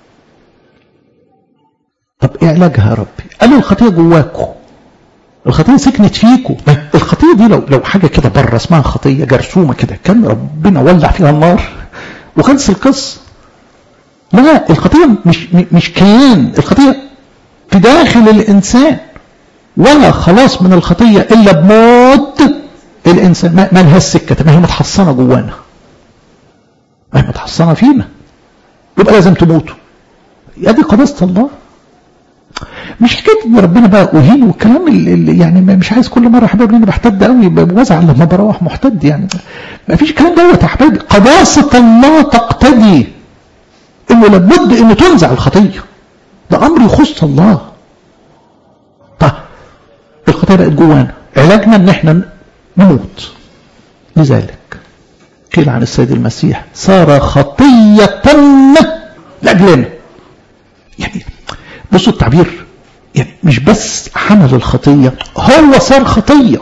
طب ايه علاجها يا ربي؟ قالوا الخطية جواكم، الخطية سكنت فيكم. الخطية دي لو حاجة كده بره اسمها خطية جرثومة كده، كان ربنا ولع فيها النار وخلص القصة. لا، الخطية مش كيان، الخطية في داخل الإنسان، ولا خلاص من الخطية إلا بموت الإنسان. ما لها السكة، ما هي متحصنة جوانا، ما هي متحصنة فينا، يبقى لازم تموتوا. دي قداسة الله. مش حكايه ان ربنا بقى اهين والكلام اللي يعني مش عايز كل مره. حبايبي انا بحتد قوي، بوزع لما بروح محتد، يعني ما فيش الكلام دوت يا حبايبي. قداسه الله تقتضي انه لابد انه تنزع الخطيه، ده امر يخص الله. طيب الخطيه بقت جوانا، علاجنا ان احنا نموت. لذلك قيل عن السيد المسيح صار خطيه لاجلنا. يعني بصوا التعبير، يعني مش بس حمل الخطية، هو صار خطية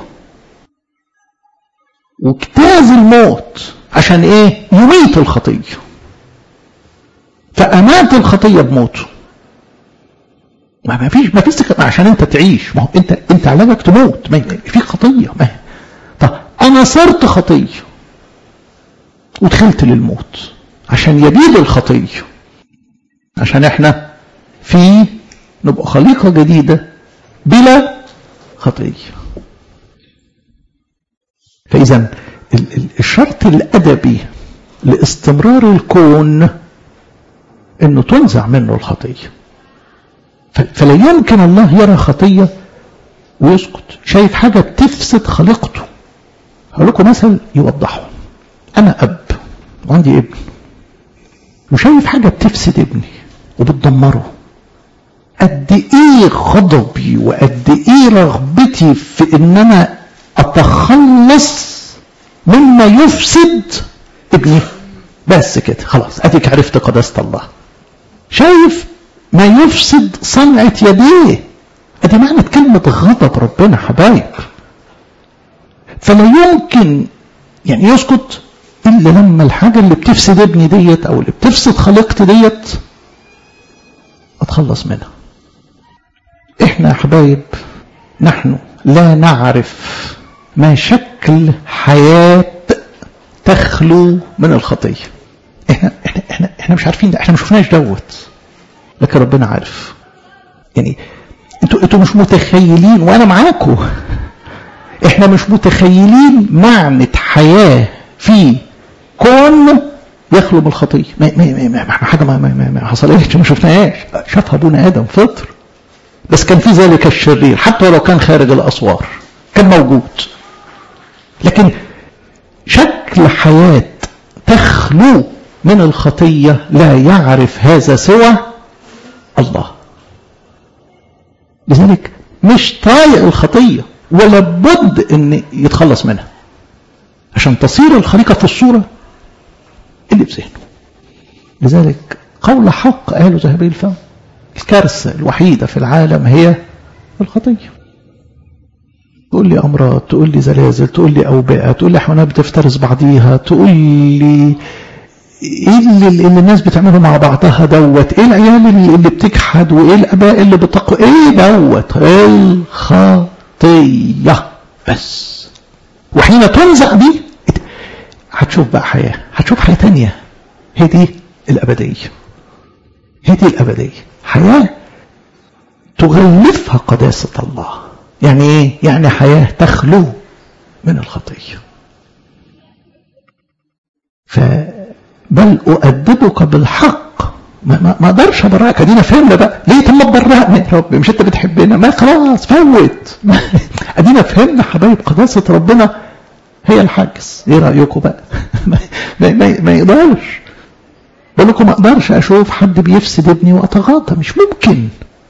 واجتاز الموت عشان ايه؟ يميت الخطية. فأمات الخطية بموته. ما فيش عشان انت تعيش، ما هو انت علاجك تموت، ما في خطية. ما طب انا صرت خطية ودخلت للموت عشان يبيد الخطية، عشان احنا في نبقى خليقة جديدة بلا خطية. فإذا الشرط الأدبي لاستمرار الكون أنه تنزع منه الخطية. فلا يمكن الله يرى خطية ويسكت. شايف حاجة بتفسد خليقته. هقول لكم مثل يوضحه. أنا أب وعندي ابن، وشايف حاجة بتفسد ابني وبتدمره، قد ايه غضبي وقد ايه رغبتي في ان انا اتخلص مما يفسد ابني. بس كده خلاص، اديك عرفت قداسة الله. شايف ما يفسد صنعة يديه، ادي معنى كلمة غضب ربنا حبايب. فلا يمكن يعني يسكت الا لما الحاجة اللي بتفسد ابني ديت او اللي بتفسد خليقتي ديت اتخلص منها. احنا يا حبايب نحن لا نعرف ما شكل حياة تخلو من الخطية. احنا مش عارفين ده، احنا مش شفناش دوت، لكن ربنا عارف. يعني انتوا مش متخيلين، وانا معاكم، احنا مش متخيلين معنى حياة في كون يخلو من الخطية. حاجة ما حصلتش، ما شفناهاش. شافها ابونا ادم فطر، بس كان في ذلك الشرير حتى ولو كان خارج الاسوار كان موجود. لكن شكل حياة تخلو من الخطية لا يعرف هذا سوى الله. لذلك مش طايق الخطية، ولا بد ان يتخلص منها عشان تصير الخليقة في الصورة اللي بذهنه. لذلك قول حق قالوا ذهبي الفم، الكارثة الوحيدة في العالم هي الخطية. تقول لي أمراض، تقول لي زلازل، تقول لي أوبئة، تقول لي حيوانات بتفترس بعضيها، تقول لي ايه اللي الناس بتعمله مع بعضها دوت؟ ايه العيال اللي بتجحد؟ وايه الاباء اللي بتقوى؟ ايه دوت؟ الخطيه بس. وحين تنزع دي هتشوف بقى حياه، هتشوف حياه تانية. هي دي الابديه، هي دي الابديه، حياه تغلفها قداسه الله. يعني ايه؟ يعني حياه تخلو من الخطيه. بل أؤدبك بالحق. ما اقدرش ابرئك. ادينا فهمنا بقى ليه؟ طب ما تبرئني يا رب، مش انت بتحبنا؟ ما خلاص فوت. ادينا فهمنا حبايب قداسه ربنا هي الحاجز. ايه رايكم بقى؟ ما يقدرش. بقول لكم ما اقدرش اشوف حد بيفسد ابني واتغاضى، مش ممكن.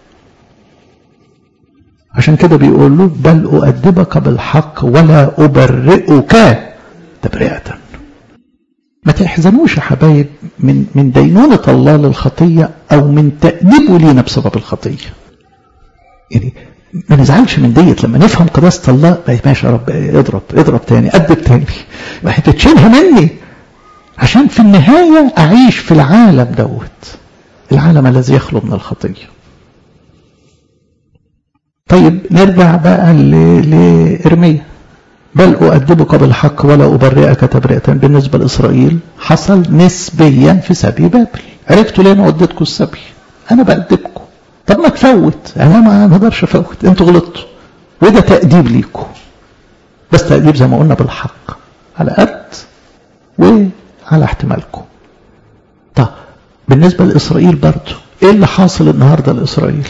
عشان كده بيقول له بل أؤدبك بالحق ولا أبرئك تبرئة. ما تحزنوش يا حبايب من دينونة الله للخطية أو من تأديبه لينا بسبب الخطية. يعني ما نزعلش من ديت لما نفهم قداسة الله. ماشي يا رب، اضرب تاني، أدب تاني، تشيلها مني عشان في النهاية أعيش في العالم دوت، العالم الذي يخلو من الخطية. طيب نرجع بقى لإرميا. بل أؤدبك بالحق ولا أبرئك تبرئة. بالنسبة لإسرائيل حصل نسبيا في سبي بابل. عرفتوا ليه أنا وديتكم السبي؟ أنا بأدبكم. طب ما تفوت. أنا ما أقدرش أفوت، أنتوا غلطتوا، وده تأديب ليكم، بس تأديب زي ما قلنا بالحق، على قد وعلى احتمالكم. طب بالنسبة لإسرائيل برضو إيه اللي حاصل النهاردة لإسرائيل؟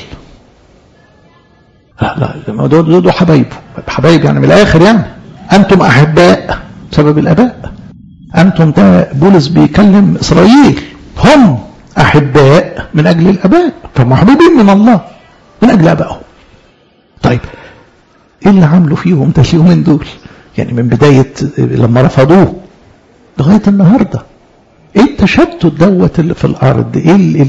لا دول حبايب يعني من الآخر. يعني أنتم أحباء بسبب الآباء. أنتم ده بولس بيكلم إسرائيل، هم أحباء من أجل الآباء، فمحبوبين من الله من أجل آبائهم. طيب إيه اللي عملوا فيهم ده اليومين دول؟ يعني من بداية لما رفضوه لغاية النهاردة، إيه التشتت دوت اللي في الأرض؟ إيه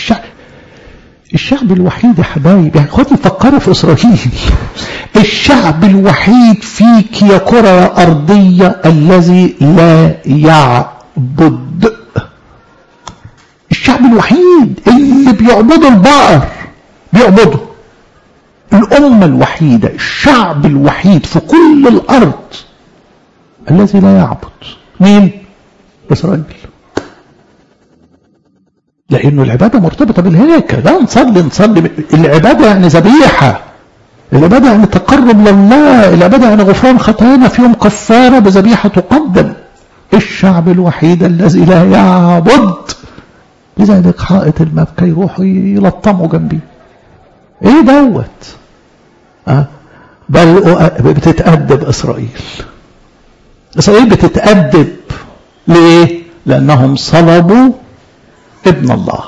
الشعب الوحيد يا حبايب، يعني خدي فكروا في إسرائيل، الشعب الوحيد فيك يا كرة أرضية الذي لا يعبد. الشعب الوحيد اللي بيعبدوا البقر، بيعبدوا. الأمة الوحيدة، الشعب الوحيد في كل الأرض الذي لا يعبد. مين؟ إسرائيل. لأنه العبادة مرتبطة بالهيكل. لا نصلي العبادة يعني ذبيحة، العبادة يعني تقرب لله، العبادة يعني غفران خطايانا في يوم كفارة بذبيحة تقدم. الشعب الوحيد الذي لا يعبد، لذلك حائط المبكى يروحوا يلطموا جنبي. ايه دوت؟ بل بتتأدب إسرائيل بتتأدب. ليه؟ لأنهم صلبوا ابن الله.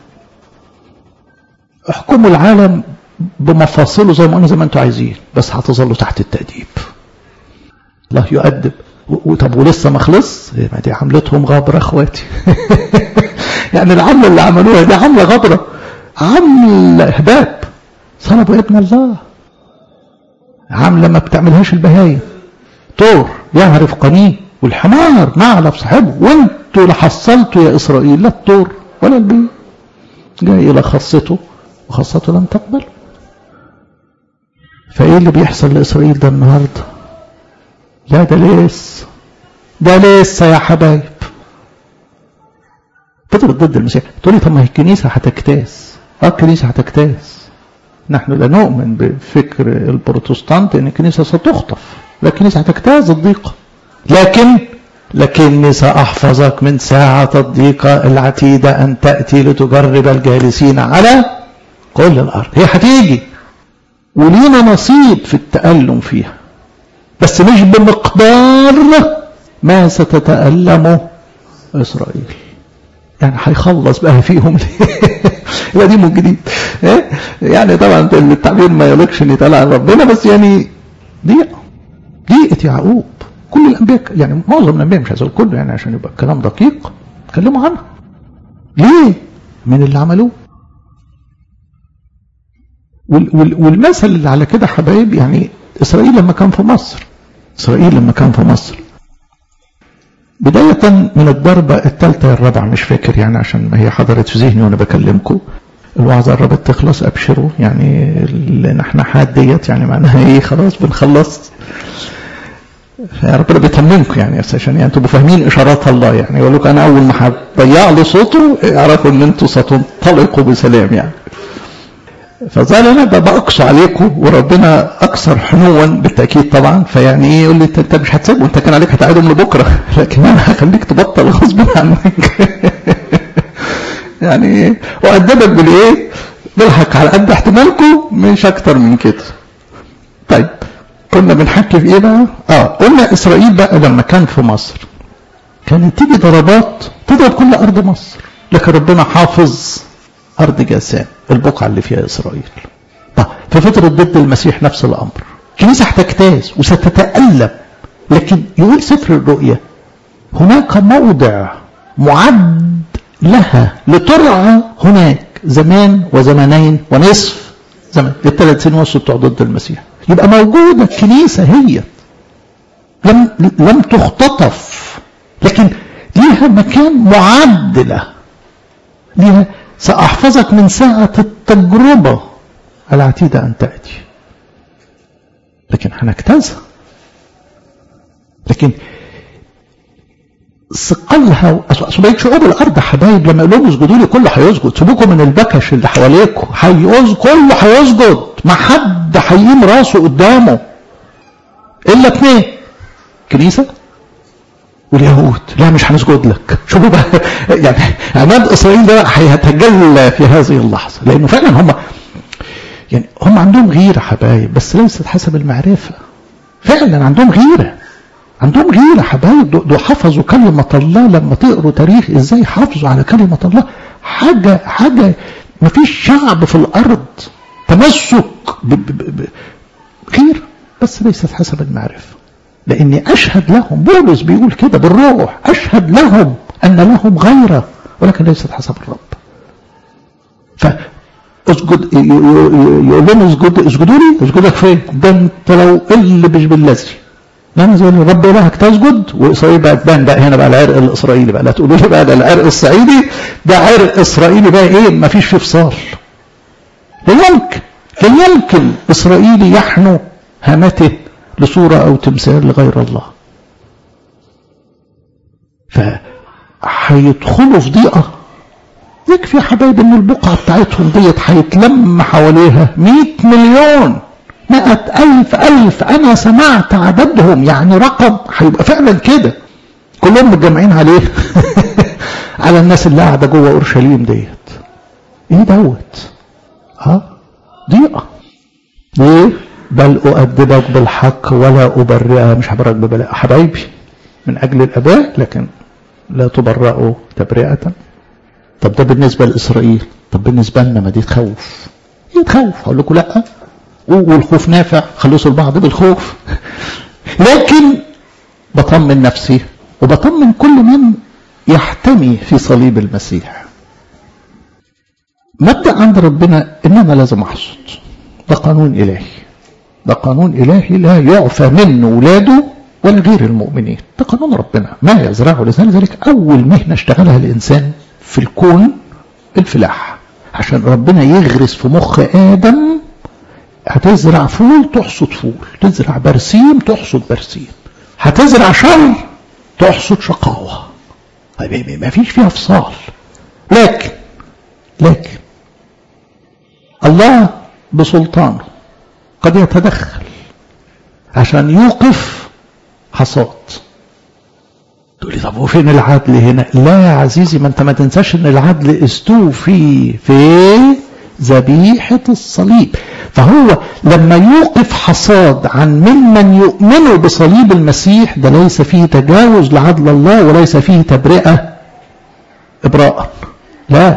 احكموا العالم بمفاصله زي ما قلنا، زي ما انتوا عايزين، بس هتظلوا تحت التأديب. الله يؤدب. طب ولسه ما خلص؟ ما دي عملتهم غبرة اخواتي. يعني العملة اللي عملوها دي عملة غبرة، عملة هباب. صلبوا ابن الله، عملة ما بتعملهاش البهايم. طور يعرف قنيه والحمار نعلف صاحبه، وانتوا اللي حصلتوا يا إسرائيل لا الطور ولا البي. جاي إلى خاصته وخاصته لم تقبل. فإيه اللي بيحصل لإسرائيل ده النهاردة؟ لا ده لسه يا حبايب. تضرب ضد المسيح. تقولي طب ما هي الكنيسة هتكتاس. الكنيسة هتكتاس. نحن لا نؤمن بفكر البروتستانت ان الكنيسة ستخطف. لا، الكنيسة هتجتاز الضيقة، لكني سأحفظك من ساعة الضيقة العتيدة أن تأتي لتجرب الجالسين على كل الأرض. هي هتيجي ولينا نصيب في التألم فيها، بس مش بمقدار ما ستتألمه إسرائيل. يعني هيخلص بقى فيهم. يبقى دي من جديد. يعني طبعا التعبير ما يليقش ان يتقال عن ربنا، بس يعني ضيقة يعقوب. كل الانبياء، يعني معظم الانبياء، مش عايز اقول كله يعني عشان يبقى الكلام دقيق، اتكلموا عنها. ليه؟ من اللي عملوه. والمثل اللي على كده حبايب، يعني اسرائيل لما كان في مصر بداية من الضربة الثالثة الرابعة مش فاكر يعني عشان ما هي حضرت في ذهني وانا بكلمكم. الوعظة قربت تخلص، ابشروا يعني لان احنا حاديت يعني معناها ايه خلاص بنخلص. يا ربنا بيطمنكم يعني عشان يعني تبقوا فاهمين اشارات الله، يعني يقول لك انا اول ما هضيع له صوته اعرفوا ان انتوا ستنطلقوا بسلام يعني. فظل انا بقص عليكم وربنا اكثر حنوا بالتاكيد طبعا، فيعني ايه يقول لي انت مش هتسيبه، انت كان عليك هتقعدهم لبكره لكن انا هخليك تبطل غصب عنك. يعني وأدبك بالايه؟ بالحق على قد احتمالكم مش اكتر من كده. طيب كنا بنحكي في ايه بقى؟ قلنا اسرائيل بقى لما كان في مصر كانت تيجي ضربات تضرب كل ارض مصر، لكن ربنا حافظ ارض جاسان البقعه اللي فيها اسرائيل. طيب في فتره ضد المسيح نفس الامر، الكنيسه هتجتاز وستتالم، لكن يقول سفر الرؤيا هناك موضع معد لها لترعى هناك زمان وزمانين ونصف زمان، ال3 سنين ونص بتوع ضد المسيح. يبقى موجودة الكنيسة هي لم تختطف، لكن ليها مكان معد له، ليها سأحفظك من ساعة التجربة العتيدة أن تأتي، لكن هنجتازها. لكن ثقلها بقيت شعوب الارض حبايب لما يقولوا اسجدوا لي كله هيسجد، سيبوكم من البكش اللي حواليكم، كله هيسجد، ما حد هيقيم راسه قدامه الا 2 كنيسه واليهود. لا مش هنسجد لك. شوفوا بقى يعني عماد اسرائيل ده هيتجلى في هذه اللحظه، لانه فعلا هم عندهم غيره حبايب، بس ليست حسب المعرفه. فعلا عندهم غيره حبايب، دول حفظوا كلمة الله. لما تقروا تاريخ ازاي حافظوا على كلمة الله، حاجة ما فيش شعب في الارض تمسك غير، بس ليست حسب المعرفة. لاني اشهد لهم، بولس بيقول كده بالروح، اشهد لهم ان لهم غيرة ولكن ليست حسب الرب. فاسجد، يقول لهم اسجدوا لي، اسجدك فين؟ ده انت لو اللي مش بالذي لما زي الرب إلهك تسجد. وإسرائيل بقى تبان بقى هنا بقى العرق الإسرائيلي بقى، لا تقولوا لي بقى ده العرق الصعيدي، ده عرق إسرائيلي بقى إيه، ما فيش فيه فصال. لا يمكن إسرائيلي يحنو هامته لصورة أو تمثال لغير الله. فهيدخلوا في ضيقة. يكفي يا حبايب إن البقعة بتاعتهم ديت هيتلم حواليها 100 مليون 100,000 أنا سمعت عددهم، يعني رقم هيبقى فعلا كده كلهم متجمعين عليه على الناس اللي قاعدة جوه أورشليم ديت. ايه دوت؟ ضيقة. ليه؟ بل أؤدبك بالحق ولا أبرئها، مش هبرئك ببلاء حبايبي من أجل الأباء، لكن لا تبرئوا تبرئة. طب ده بالنسبة لإسرائيل، طب بالنسبة لنا ما دي تخوف. تخوف أقول لكم لأ، والخوف نافع، خلصوا البعض بالخوف. لكن بطمن نفسي وبطمن كل من يحتمي في صليب المسيح. مبدأ عند ربنا ان انا لازم احصد، ده قانون الهي، ده قانون الهي لا يعفى منه ولاده ولا غير المؤمنين، ده قانون ربنا. ما يزرعه لذلك اول مهنة اشتغلها الانسان في الكون الفلاح، عشان ربنا يغرس في مخ ادم هتزرع فول تحصد فول، تزرع برسيم تحصد برسيم، هتزرع شر تحصد شقاوة، ما فيش فيها فصال. لكن الله بسلطانه قد يتدخل عشان يوقف حصاد. تقول لي طب وفين العدل هنا؟ لا يا عزيزي، ما انت ما تنساش ان العدل استوفي في ذبيحة الصليب. فهو لما يوقف حصاد عن ممن يؤمنوا بصليب المسيح، ده ليس فيه تجاوز لعدل الله وليس فيه تبرئة إبراء، لا.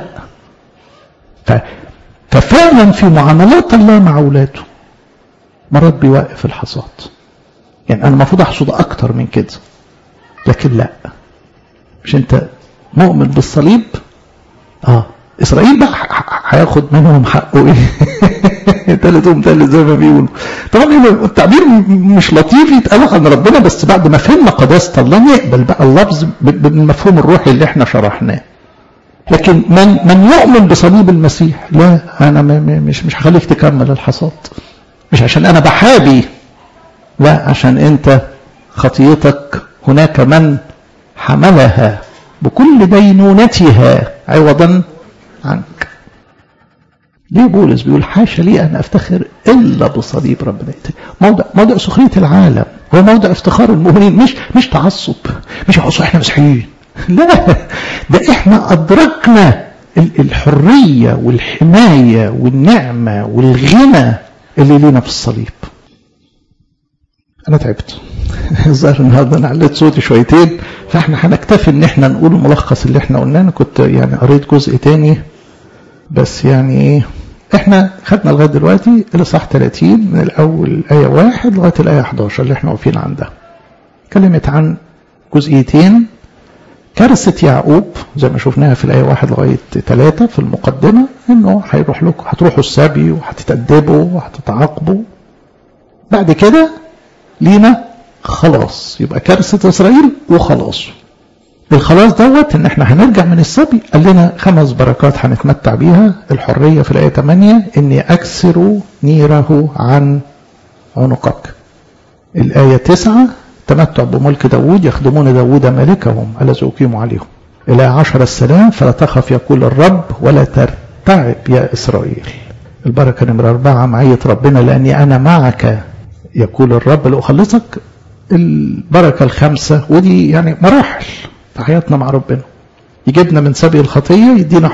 ففعلا في معاملات الله مع أولاده مرات بيوقف الحصاد. يعني أنا المفروض أحصد أكتر من كده، لكن لا، مش أنت مؤمن بالصليب؟ إسرائيل بقى هياخد منهم حقه ايه؟ تالتهم تالت زي ما بيقولوا. طبعا التعبير مش لطيف يتقال عن ربنا، بس بعد ما فهمنا قداسة الله نقبل بقى اللفظ بالمفهوم الروحي اللي احنا شرحناه. لكن من يؤمن بصليب المسيح، لا انا مش هخليك تكمل الحصاد، مش عشان انا بحابي، لا عشان انت خطيتك هناك من حملها بكل دينونتها عوضا عنك. ليه بولس بيقول حاشا لي أن أفتخر إلا بصليب ربنا؟ موضع سخرية العالم، هو موضع افتخار المؤمنين، مش تعصب، مش أصل إحنا مسيحيين، لا، ده إحنا أدركنا الحرية والحماية والنعمة والغنى اللي لينا في الصليب. أنا تعبت الظاهر النهارده أنا عليت صوتي شويتين، فإحنا هنكتفي إن إحنا نقول الملخص اللي إحنا قلناه. أنا كنت يعني قريت جزء تاني، بس يعني إيه، إحنا خدنا لغاية دلوقتي الإصحاح 30 من الأول آية 1 لغاية الآية 11 اللي إحنا واقفين عندها. اتكلمت عن جزئيتين: كارثة يعقوب زي ما شفناها في الآية 1 لغاية 3 في المقدمة، إنه هيروح لكم، هتروحوا السبي وهتتأدبوا وهتتعاقبوا. بعد كده لينا خلاص، يبقى كارثة إسرائيل وخلاص. الخلاص دوت ان احنا هنرجع من السبي، قال لنا 5 بركات هنتمتع بيها: الحرية في الآية 8، اني اكسر نيره عن عنقك. الآية 9، تمتع بملك داود، يخدمون داود ملكهم الذي أقيموا عليهم. الآية 10، السلام، فلا تخف يقول الرب ولا ترتعب يا إسرائيل. البركة نمرة 4، معية ربنا، لأني أنا معك يقول الرب لأخلصك. البركة 5، ودي يعني مراحل في حياتنا مع ربنا، يجيبنا من سبي الخطية، يدينا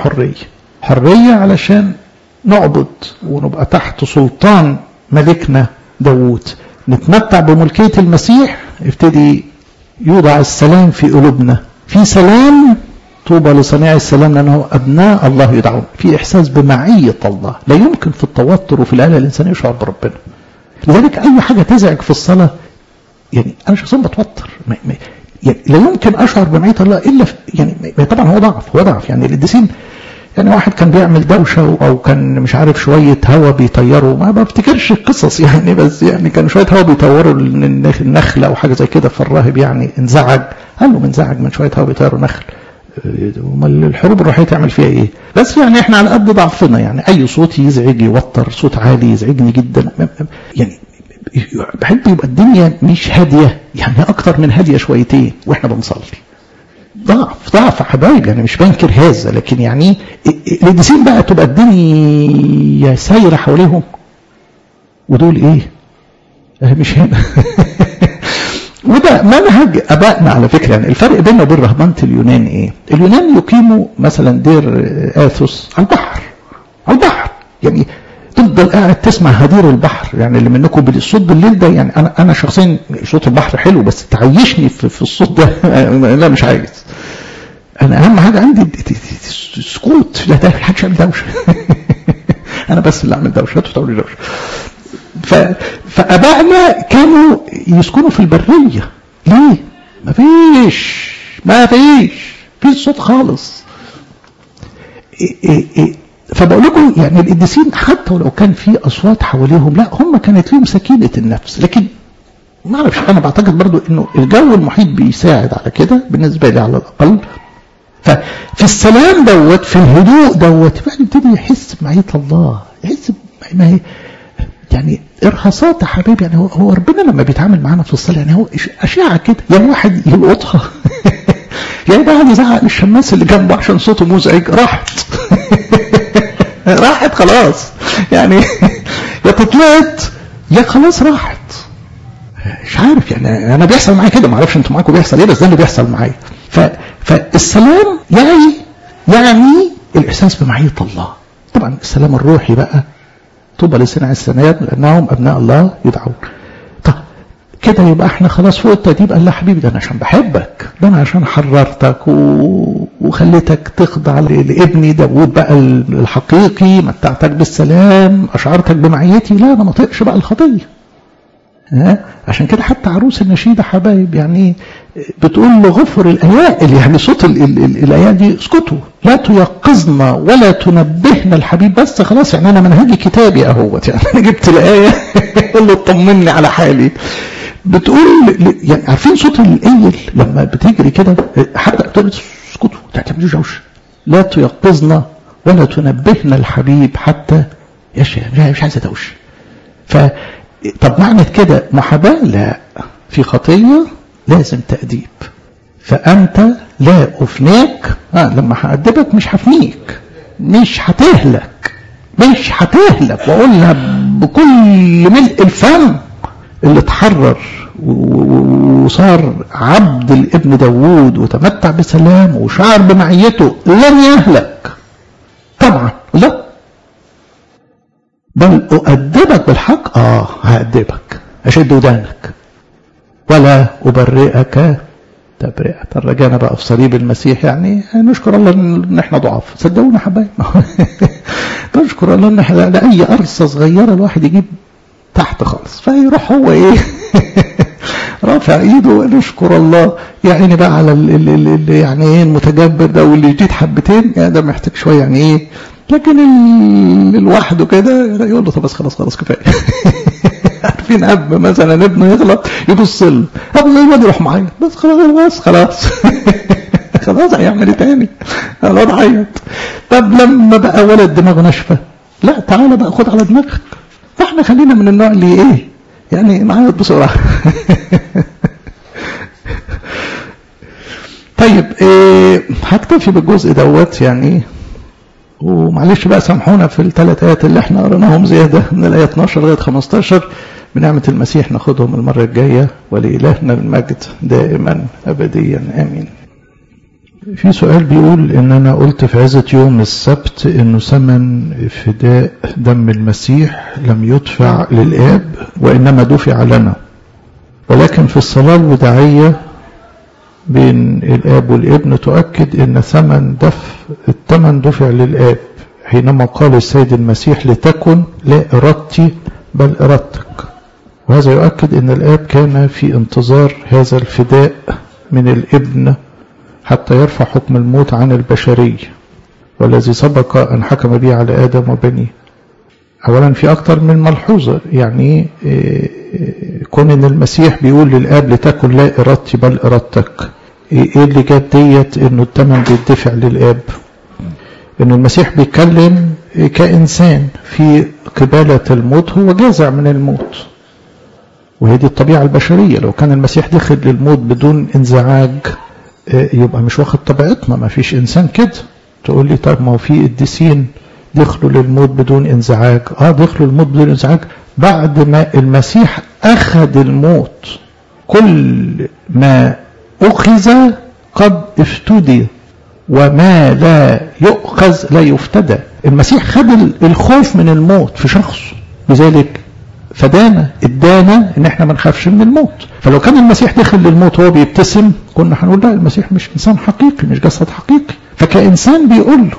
حرية علشان نعبد ونبقى تحت سلطان ملكنا داود، نتمتع بملكية المسيح، ابتدي يوضع السلام في قلوبنا، في سلام. طوبى لصناع السلام لأنه أبناء الله يدعون. في إحساس بمعية الله، لا يمكن في التوتر وفي الآلة الإنسان يشعر بربنا. لذلك أي حاجة تزعج في الصلاة، يعني أنا شخصيا بتوتر، يعني لا يمكن أشعر بمعية الله إلا يعني طبعا هو ضعف يعني القديسين. يعني واحد كان بيعمل دوشة أو كان مش عارف شوية هوا بيطيروا، ما بفتكرش القصص يعني، بس يعني كان شوية هوا بيطيروا النخل أو حاجة زي كده، فالراهب يعني انزعج، قال له منزعج من شوية هوا بيطيروا نخل، امال الحروب الروحية تعمل فيها إيه؟ بس يعني إحنا على قد ضعفنا، يعني أي صوت يزعج يوتر، صوت عالي يزعجني جدا، يعني بحب يبقى الدنيا مش هادية، يعني أكتر من هادية شويتين وإحنا بنصلي. ضعف حبايب، يعني مش بنكر هذا، لكن يعني القديسين بقى تبقى الدنيا سايرة حواليهم ودول إيه؟ مش هنا. وده منهج أبائنا على فكرة. يعني الفرق بيننا وبين رهبنة اليونان إيه؟ اليونان يقيموا مثلا دير آثوس على البحر، يعني تفضل قاعد تسمع هدير البحر. يعني اللي منكم بالصوت بالليل ده، يعني انا شخصيا صوت البحر حلو، بس تعيشني في الصوت ده لا مش عايز. انا اهم حاجه عندي سكوت، لا ده محدش يعمل دوشه. انا بس اللي اعمل دوشه، انتوا تعملوا دوشه. فابائنا كانوا يسكنوا في البريه. ليه؟ ما فيش صوت خالص. فبقول لكم يعني القديسين حتى ولو كان في أصوات حواليهم، لا هم كانت لهم سكينة النفس. لكن ما اعرفش، أنا بعتقد برضو إنه الجو المحيط بيساعد على كده بالنسبة لي على الأقل. ففي السلام دوت، في الهدوء دوت، بقى يبتدي يحس بمعية الله، يحس ما هي يعني إرهاصات يا حبيبي. يعني هو ربنا لما بيتعامل معانا في الصلاة، يعني هو أشعة كده، يعني واحد يلقطها. يعني واحد يزعق للشماس اللي جنبه عشان صوته مزعج، راحت خلاص، يعني يا تطلعت يا خلاص راحت. مش عارف، يعني انا بيحصل معايا كده، ما اعرفش انتوا معاكم بيحصل ايه، بس ده اللي بيحصل معايا. فالسلام يعني الاحساس بمعية الله. طبعا السلام الروحي بقى، طوبى لصناع السلام لانهم ابناء الله يدعون. طب كده يبقى احنا خلاص فوق التأديب. قال لا حبيبي، ده انا عشان بحبك، ده انا عشان حررتك وخليتك تخضع لابني داود بقى الحقيقي، متعتك بالسلام، اشعرتك بمعيتي، لا انا ما طيقش بقى الخطيه. عشان كده حتى عروس النشيدة حبايب، يعني بتقول له غفر الأيائل، يعني صوت الأيائل دي اسكتوا، لا تيقظنا ولا تنبهنا الحبيب. بس خلاص يعني أنا منهجي كتابي أهوت، يعني أنا جبت الآية قل له طمني على حالي. بتقول يعني عارفين صوت الأيل لما بتجري كده، حتى تقول اسكتوا ما تعملوش دوشه، لا تيقظنا ولا تنبهنا الحبيب حتى يشاء. مش عايز دوشه. طب معنى كده محاباة؟ لا، في خطية لازم تأديب. فأنت لا أفنيك، لما هأدبك مش هفنيك، مش هتهلك، وأقولها بكل ملء الفم. اللي اتحرر وصار عبد الابن داوود وتمتع بسلام وشعر بمعيته لن يهلك طبعا، لا، بل أؤدبك بالحق. هأدبك، أشد ودانك، ولا أبرئك تبرئة. رجعنا بقى في صليب المسيح، يعني نشكر الله ان احنا ضعاف، صدقونا حبايب. نشكر الله ان احنا لأي قرصة صغيرة الواحد يجيب تحت خالص، فيروح هو ايه رافع ايده. نشكر الله يعني بقى على اللي يعني ايه المتجبر ده، واللي جديد حبتين يعني ده محتاج شويه يعني ايه، لكن لوحده كده يقول له طب بس خلاص كفايه. عارفين اب مثلا ابنه يغلط يبص له، ابو زي الواد يروح معايا، بس خلاص خلاص هيعمل ايه تاني؟ الواد عيط. طب لما بقى ولد دماغه ناشفه، لا تعالى بقى خد على دماغك. فاحنا خلينا من النوع اللي ايه يعني معايط بسرعه. طيب هكتفي بالجزء دوت يعني، ومعلش بقى سامحونا في الثلاث آيات اللي احنا قريناهم زياده من الآية 12 لغايه 15. بنعمة المسيح ناخدهم المره الجايه، ولإلهنا المجد دائما ابديا امين. في سؤال بيقول ان انا قلت في عزة يوم السبت انه ثمن فداء دم المسيح لم يدفع للآب وانما دفع لنا، ولكن في الصلاة الوداعية بين الآب والابن تؤكد ان الثمن دفع للآب، حينما قال السيد المسيح لتكن لا إرادتي بل إرادتك. وهذا يؤكد ان الآب كان في انتظار هذا الفداء من الابن حتى يرفع حكم الموت عن البشرية، والذي سبق أن حكم به على آدم وبنيه. أولا في أكثر من ملحوظة، يعني كون أن المسيح بيقول للآب لتكن لا إرادتي بل إرادتك، إيه اللي جاب ديت أنه الثمن بيدفع للآب؟ أنه المسيح بيتكلم كإنسان في قبالة الموت، هو جازع من الموت، وهي دي الطبيعة البشرية. لو كان المسيح دخل للموت بدون انزعاج يبقى مش واخد طبيعتنا، ما فيش إنسان كده. تقول لي طب ما هو في قديسين دخلوا للموت بدون انزعاج. دخلوا للموت بدون انزعاج بعد ما المسيح أخذ الموت. كل ما أخذ قد افتدي، وما لا يؤخذ لا يفتدى. المسيح خد الخوف من الموت في شخصه، لذلك فدانا ادانا ان احنا ما نخافش من الموت. فلو كان المسيح دخل للموت وهو بيبتسم كنا هنقول لا، المسيح مش انسان حقيقي، مش جسد حقيقي. فكإنسان بيقول له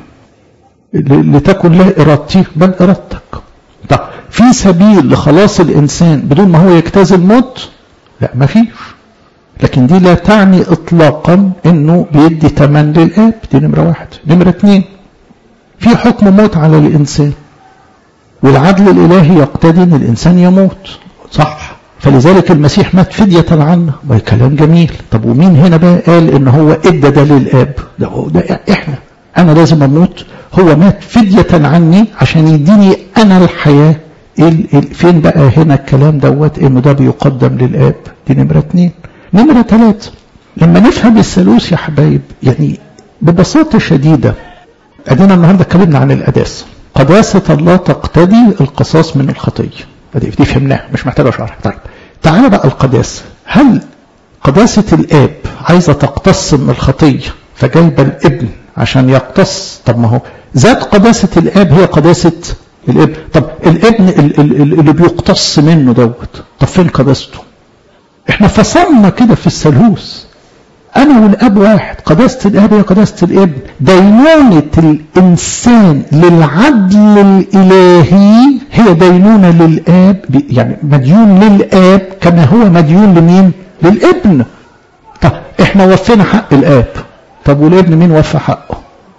لتكن لا إرادتي بل إرادتك. طب في سبيل لخلاص الإنسان بدون ما هو يجتاز الموت؟ لا، ما فيش. لكن دي لا تعني إطلاقا إنه بيدي ثمن للآب. دي نمرة واحد. نمرة اتنين، في حكم موت على الإنسان، والعدل الإلهي يقتضي أن الإنسان يموت، صح؟ فلذلك المسيح مات فدية عنا، وهي كلام جميل. طب ومين هنا بقى قال إن هو إدى ده للآب؟ ده إحنا. أنا لازم أموت، هو مات فدية عني عشان يديني أنا الحياة. فين بقى هنا الكلام دوت إنه ده بيقدم للآب؟ دي نمرة اتنين. نمرة ثلاثة، لما نفهم الثالوث يا حبايب يعني ببساطة شديدة، أدينا النهاردة اتكلمنا عن القداسة. قداسة الله تقتضي القصاص من الخطية، دي فهمناها مش محتاجة شرح. طيب تعالى بقى القداسة. هل قداسة الآب عايزة تقتص من الخطية فجايبة الابن عشان يقتص؟ طب ما هو ذات قداسة الآب هي قداسة الابن. طب الابن اللي بيقتص منه دوت، طب فين قداسته؟ احنا فصلنا كده في الثالوث، أنا والأب واحد. قداسة الآب هي قداسة الابن. دينونة الإنسان للعدل الإلهي هي دينونة للآب، يعني مديون للآب كما هو مديون لمين؟ للابن. طب احنا وفينا حق الاب، طب والابن مين وفى حقه؟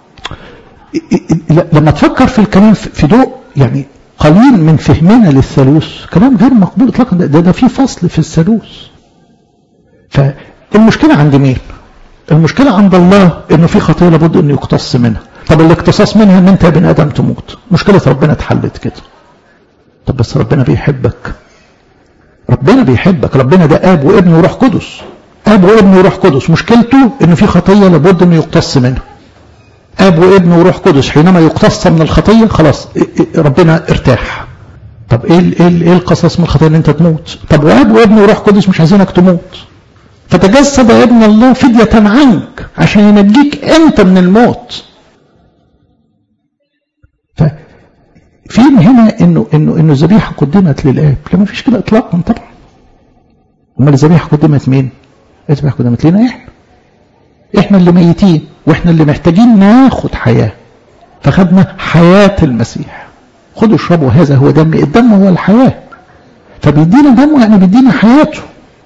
لما تفكر في الكلام في ضوء يعني قليل من فهمنا للثالوث، كلام غير مقبول اطلاقا. ده في فصل في الثالوث. فالمشكله عند مين؟ المشكله عند الله، انه في خطيه لابد انه يقتص منها. طب الاقتصاص منها ان انت يا بني ادم تموت، مشكله ربنا اتحلت كده. طب بس ربنا بيحبك، ربنا بيحبك، ربنا ده اب وابن وروح قدس، اب وابن وروح قدس. مشكلته انه في خطيه لابد انه يقتص منها. اب وابن وروح قدس حينما يقتص من الخطيه خلاص ربنا ارتاح. طب ايه القصص من الخطيه؟ ان انت تموت. طب واب وابن وروح قدس مش عايزينك تموت، فتجسد ابن الله فدية عنك عشان ينجيك انت من الموت. ففين هنا انه الذبيحه قدمت للاب؟ لا، ما فيش كده اطلاقا طبعا. امال الذبيحه قدمت مين؟ الذبيحه قدمت لنا احنا اللي ميتين واحنا اللي محتاجين ناخد حياه، فخدنا حياه المسيح. خدوا اشربوا هذا هو دمي، الدم هو الحياه، فبيدينا دمه يعني بيدينا حياته.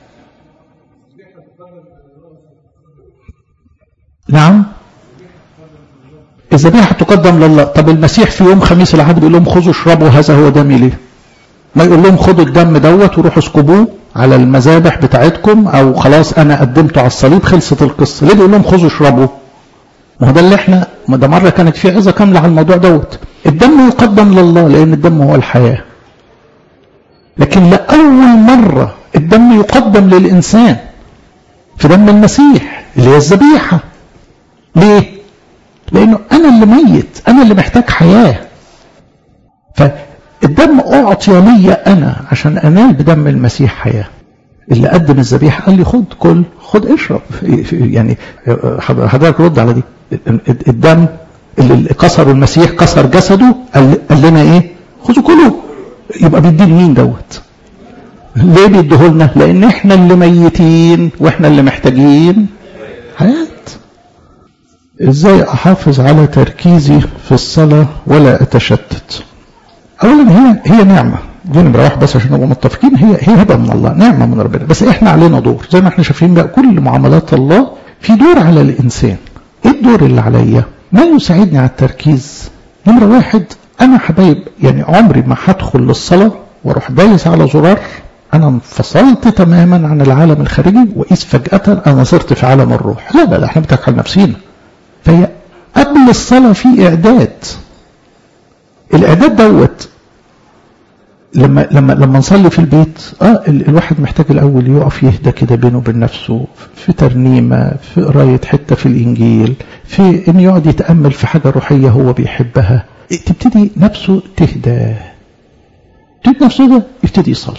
نعم، الذبيحه تقدم لله. طب المسيح في يوم خميس العهد بيقول لهم خذوا اشربوا هذا هو دمي ليه؟ ما يقول لهم خدوا الدم دوت وروحوا اسكبوه على المذابح بتاعتكم، او خلاص انا قدمته على الصليب خلصت القصه. ليه بيقول لهم خذوا اشربوا؟ ما هو ده اللي احنا، ما ده مره كانت في عظه كامله على الموضوع دوت. الدم يقدم لله لان الدم هو الحياه، لكن لاول مره الدم يقدم للانسان في دم المسيح اللي هي الذبيحه. ليه؟ لانه انا اللي ميت، انا اللي محتاج حياه، فالدم اعطي لي انا عشان انال بدم المسيح حياه. اللي قدم الذبيحه قال لي خد اشرب. يعني حضرتك رد على دي. الدم اللي كسر المسيح كسر جسده، قال لنا ايه؟ خذوا كلوا. يبقى بيدين مين دوت؟ ليه بيديهولنا؟ لان احنا اللي ميتين واحنا اللي محتاجين حياه. ازاي احافظ على تركيزي في الصلاه ولا اتشتت؟ اولا هي نعمه، دي نمره واحد بس عشان نبقى متفقين. هي هبه من الله، نعمه من ربنا، بس احنا علينا دور. زي ما احنا شايفين بقى كل معاملات الله في دور على الانسان. ايه الدور اللي عليا؟ ما يساعدني على التركيز؟ نمره واحد، انا حبايب يعني عمري ما هدخل للصلاه واروح دايس على زرار انا انفصلت تماما عن العالم الخارجي واذ فجاه انا صرت في عالم الروح. لا احنا بنضحك على نفسينا. فهي قبل الصلاه في اعداد. الاعداد دوت لما نصلي في البيت الواحد محتاج الاول يقف يهدى كده بينه وبين نفسه، في ترنيمه، في قرايه حته في الانجيل، في ان يقعد يتامل في حاجه روحيه هو بيحبها، تبتدي نفسه تهدى، تبتدي نفسه ده يبتدي يصلي.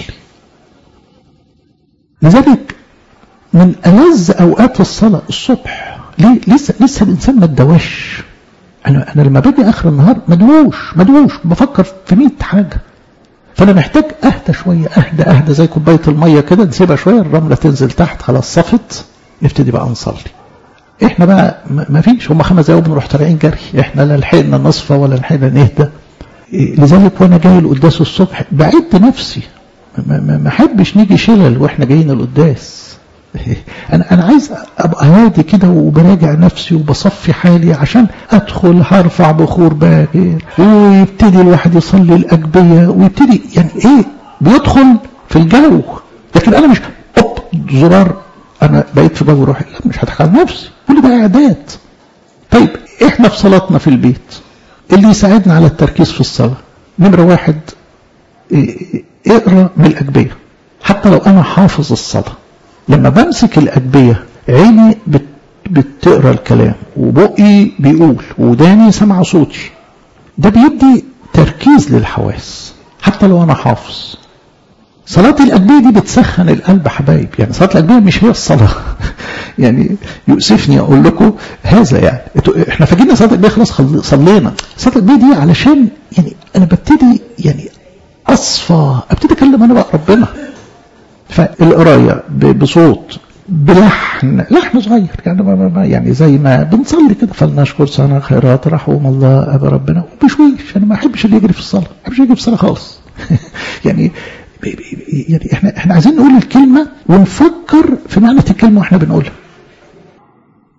لذلك من ألذ اوقات الصلاه الصبح. ليه؟ لسه الانسان ما ادواش. انا لما باجي اخر النهار مدووش بفكر في 100 حاجه، فانا محتاج اهدى شويه، اهدى زي كوبايه الميه كده، نسيبها شويه الرمله تنزل تحت خلاص صفت، نبتدي بقى نصلي. احنا بقى ما فيش، هم 5 دقايق بنروح طالعين جري، احنا لا لحقنا نصفى ولا لحقنا نهدى. لذلك وانا جاي القداس الصبح بعد نفسي، ما احبش نيجي شلل واحنا جايين القداس. انا عايز ابقى هادي كده وبراجع نفسي وبصفي حالي عشان ادخل هرفع بخور باكر ويبتدي الواحد يصلي الاجبيه ويبتدي يعني ايه بيدخل في الجو. لكن انا مش زرار انا بقيت في جو روحي، لا مش هضحك على نفسي، كل ده اعداد. طيب احنا في صلاتنا في البيت اللي يساعدنا على التركيز في الصلاه نمره واحد اقرا من الاجبيه. حتى لو انا حافظ الصلاه لما بمسك الأجبية عيني بتقرأ الكلام وبقي بيقول وداني سمع صوتي، ده بيدي تركيز للحواس حتى لو أنا حافظ. صلاة الأجبية دي بتسخن القلب حبايب. يعني صلاة الأجبية مش هي الصلاة يعني يؤسفني أقول لكم هذا، يعني احنا فاكرين صلاة الأجبية خلاص صلينا. صلاة الأجبية دي علشان يعني أنا ببتدي يعني أصفى، أبتدي أكلم أنا بقى ربنا. فالقرايه بصوت بلحن صغير يعني زي ما بنصلي كده، فلنشكر سنة خيرات رحوم الله ابا ربنا، وبشويش. انا ما احبش اللي يجري في الصلاه، ما احبش يجري في الصلاه خالص يعني احنا عايزين نقول الكلمه ونفكر في معنى الكلمه واحنا بنقولها.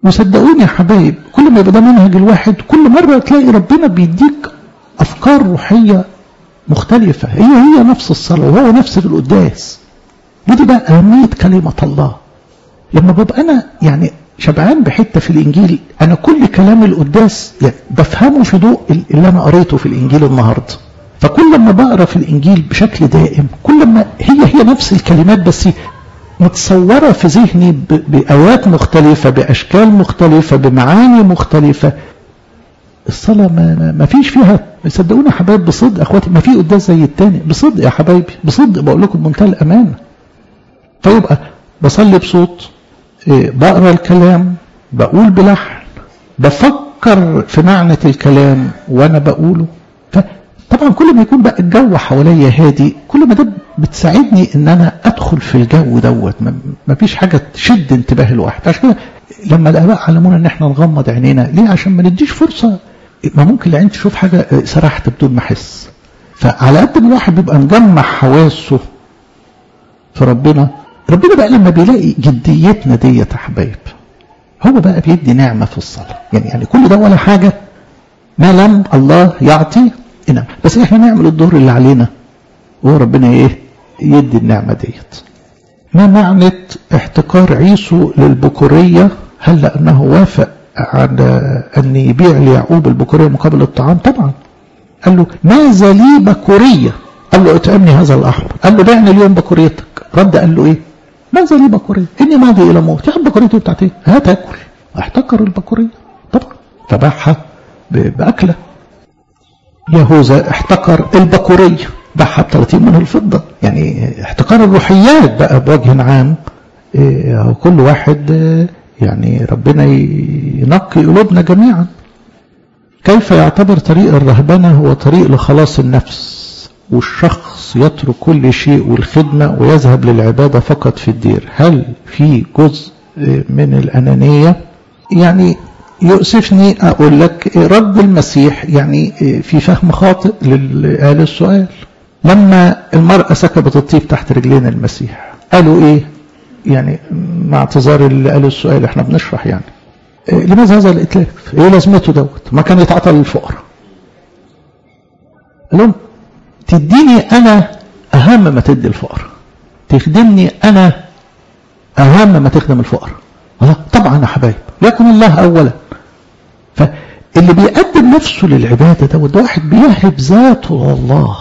وصدقوني يا حبايب كل ما يبقى ده منهج الواحد كل مرة تلاقي ربنا بيديك أفكار روحية مختلفة، هي نفس الصلاة وهو نفس القداس. ودي بقى أهمية كلمة الله. لما ببقى أنا يعني شبعان بحتة في الإنجيل، أنا كل كلام القداس يعني بفهمه في ضوء اللي أنا قريته في الإنجيل النهاردة. فكل ما بقرأ في الإنجيل بشكل دائم كل ما هي نفس الكلمات بس متصورة في ذهني بآيات مختلفة، بأشكال مختلفة، بمعاني مختلفة. الصلاة ما فيش فيها، صدقوني يا حبايب بصدق أخواتي، ما في قداس زي التاني، بصدق يا حبايبي، بصدق بقول لكم بمنتهى الأمانة. فيبقى بصلي بصوت، بقرأ الكلام، بقول بلحن، بفكر في معنى الكلام وأنا بقوله. طبعا كل ما يكون بقى الجو حواليا هادي كل ما ده بتساعدني ان انا ادخل في الجو دوت، ما فيش حاجه تشد انتباه الواحد. عشان كده لما الاباء علمونا ان احنا نغمض عينينا، ليه؟ عشان ما نديش فرصه، ما ممكن العين تشوف حاجه سرحت بدون ما احس. فعلى قد ما الواحد بيبقى مجمع حواسه في ربنا بقى لما بيلاقي جديتنا ديت يا حبايب هو بقى بيدي نعمه في الصلاه. يعني كل ده ولا حاجه ما لم الله يعطي إنما. بس احنا نعمل الدور اللي علينا وهو ربنا يدي النعمة ديت. ما معنى احتقار عيسو للبكورية؟ هل لأنه وافق على أن يبيع ليعقوب البكورية مقابل الطعام؟ طبعا. قال له ماذا لي بكورية؟ قال له اتأمني هذا الأحمر. قال له بعني اليوم بكوريتك. رد قال له ماذا لي بكورية؟ إني ماضي إلى موت. يا بكوريتي بتاعتي هتاكل. احتقر البكورية طبعا، فباعها بأكلة. يهوذا احتقر البكورية، باعها ب30 من الفضة. يعني احتقار الروحيات بقى بوجه عام. كل واحد يعني ربنا ينقي قلوبنا جميعا. كيف يعتبر طريق الرهبنة هو طريق لخلاص النفس والشخص يترك كل شيء والخدمة ويذهب للعبادة فقط في الدير؟ هل في جزء من الأنانية؟ يعني يؤسفني أقول لك رد المسيح يعني في فهم خاطئ لآل السؤال. لما المرأة سكبت الطيب تحت رجلين المسيح قالوا يعني مع اعتذار اللي قالوا السؤال احنا بنشرح يعني لماذا هذا الإتلاف؟ لازمته دوت؟ ما كان يتعطى للفقراء. قال لهم تديني أنا أهم ما تدي الفقراء، تخدمني أنا أهم ما تخدم الفقراء. طبعا يا حبايب لكن الله أولا. فاللي بيقدم نفسه للعبادة ده واحد بيهب ذاته لله،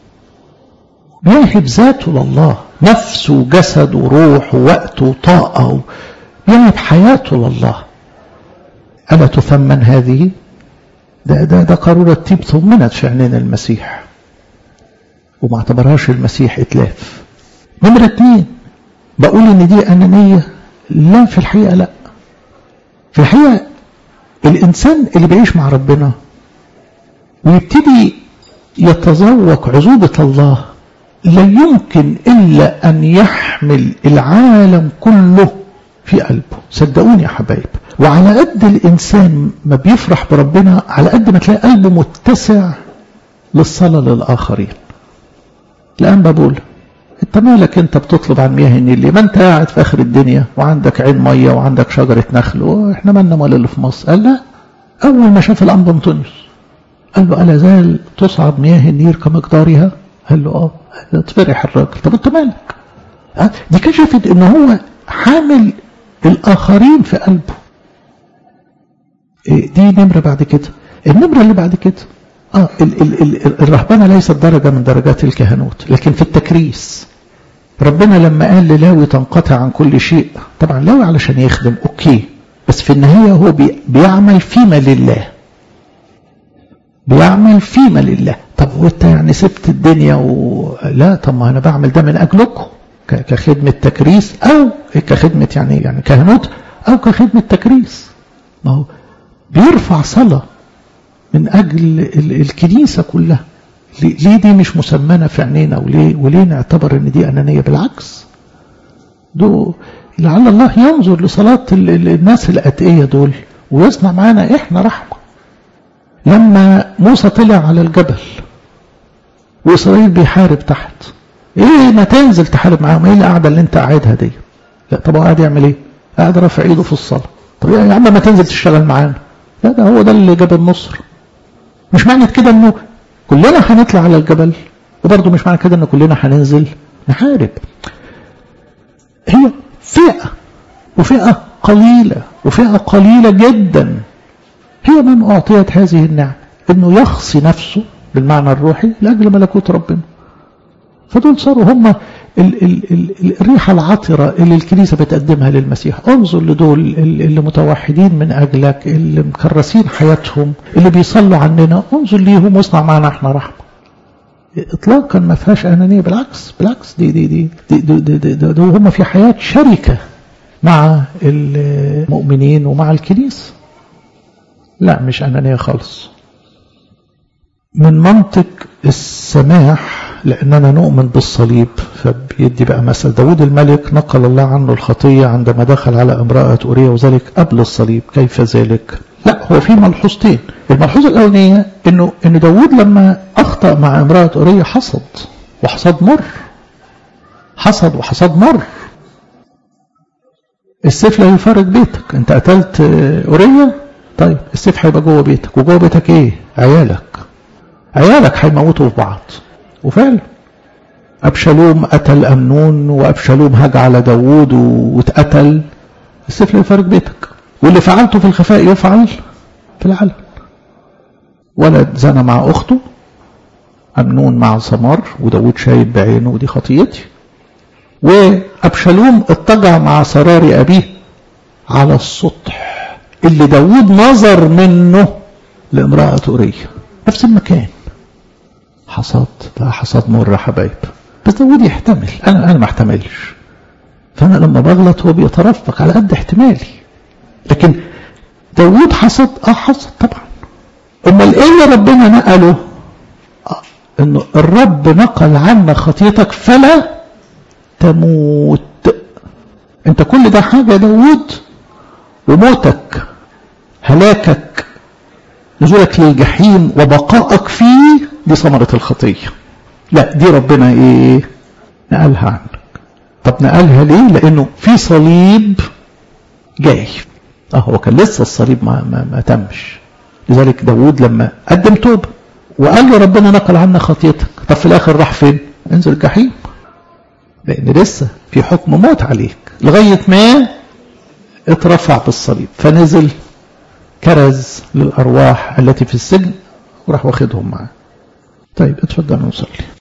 بيهب ذاته لله، نفسه وجسد وروح ووقت وطاقة، بيهب حياته لله. ألا تثمن هذه؟ ده قارورة طيب ثمنت في عينين المسيح وما اعتبرهاش المسيح إتلاف. نمرة 2 بقول إن دي أنانية؟ لا، في الحقيقة لا. في الحقيقة الإنسان اللي بيعيش مع ربنا ويبتدي يتذوق عذوبة الله لا يمكن إلا أن يحمل العالم كله في قلبه. صدقوني يا حبايب. وعلى قد الإنسان ما بيفرح بربنا على قد ما تلاقي قلبه متسع للصلاة للآخرين. الآن بقول انت مالك انت بتطلب عن مياه النيل؟ ما انت قاعد في اخر الدنيا وعندك عين ميه وعندك شجره نخل، واحنا مالنا مال اللي في مصر؟ قال لا. اول ما شاف الانبا انطونيوس قال له الا زال تصعد مياه النيل كمقدارها؟ قال له اتفرح الراجل. طب انت مالك؟ دي كشفت ان هو حامل الاخرين في قلبه. دي نمره. بعد كده النمره اللي بعد كده الرهبنه ليست درجه من درجات الكهنوت لكن في التكريس. ربنا لما قال للاوي تنقطع عن كل شيء، طبعا لاوي علشان يخدم اوكي، بس في النهايه هو بيعمل فيما لله، بيعمل فيما لله. طب وانت يعني سبت الدنيا لا، طب ما انا بعمل ده من اجلكم كخدمه تكريس او كخدمه يعني كهنوت او كخدمه تكريس. ما هو بيرفع صلاه من اجل الكنيسه كلها. ليه دي مش مسمنه في عينينا؟ وليه نعتبر ان دي انانيه؟ بالعكس، لعل الله ينظر لصلاه الناس الاتقيه دول ويصنع معانا احنا رحمه. لما موسى طلع على الجبل واسرائيل بيحارب تحت، ما تنزل تحارب معاهم؟ ايه القعده اللي انت قاعدها دي؟ لا. طب هو قاعد يعمل ايه؟ قاعد رافع ايده في الصلاه. طب يا عم ما تنزل تشتغل معانا. لا ده هو ده اللي جاب النصر. مش معنى كده انه كلنا هنطلع على الجبل، وبرضه مش معنى كده ان كلنا هننزل نحارب. هي فئة، وفئة قليلة، وفئة قليلة جدا هي من أعطيت هذه النعم انه يخصي نفسه بالمعنى الروحي لأجل ملكوت ربنا. فدول صاروا هم الريحة العطرة اللي الكنيسة بتقدمها للمسيح. انظر لدول اللي متوحدين من أجلك، اللي مكرسين حياتهم، اللي بيصلوا عننا، انظر ليهم واصنع معنا احنا رحمة. اطلاقا ما فيهاش أنانية، بالعكس بالعكس، دي هم في حياة شركة مع المؤمنين ومع الكنيسة. لا مش أنانية خالص. من منطق السماح لأننا نؤمن بالصليب، فبيدي بقى مثل داود الملك نقل الله عنه الخطية عندما دخل على امرأة أورية، وذلك قبل الصليب. كيف ذلك؟ لا هو في ملحوظتين. الملحوظة الأولانية إنه داود لما أخطأ مع امرأة أورية حصد، وحصاد مر. حصد وحصاد مر. السيف لا يفارق بيتك. أنت قتلت أورية، طيب السيف هيبقى جوه بيتك، وجوه بيتك إيه؟ عيالك هيموتوا في بعض. وفعلا أبشالوم قتل أمنون، وأبشالوم هاج على داوود واتقتل. السيف لا يفارق بيتك، واللي فعلته في الخفاء يفعل في العلن. ولد زنى مع أخته، أمنون مع ثمار، وداوود شايف بعينه ودي خطيتي. وأبشالوم اتجع مع سرار أبيه على السطح اللي داوود نظر منه لامرأة أورية، نفس المكان. حصاد، ده حصاد مر يا حبايب. بس داوود يحتمل، أنا ما احتملش. فأنا لما بغلط هو بيترفق على قد احتمالي. لكن داوود حصد، حصد طبعا. أمال إيه اللي ربنا نقله؟ إنه الرب نقل عنا خطيتك فلا تموت. أنت كل ده حاجة يا داوود، وموتك، هلاكك، نزولك للجحيم وبقائك فيه دي ثمرة الخطية. لا دي ربنا ايه؟ نقلها عنك. طب نقلها ليه؟ لانه في صليب جاي. هو كان لسه الصليب ما تمش. لذلك داود لما قدم توبة وقال له ربنا نقل عنا خطيتك، طب في الاخر راح فين؟ انزل الجحيم، لان لسه في حكم موت عليك لغاية ما اترفع بالصليب. فنزل كرز للأرواح التي في السجن وراح واخدهم معاه. طيب اتفضل نصلي.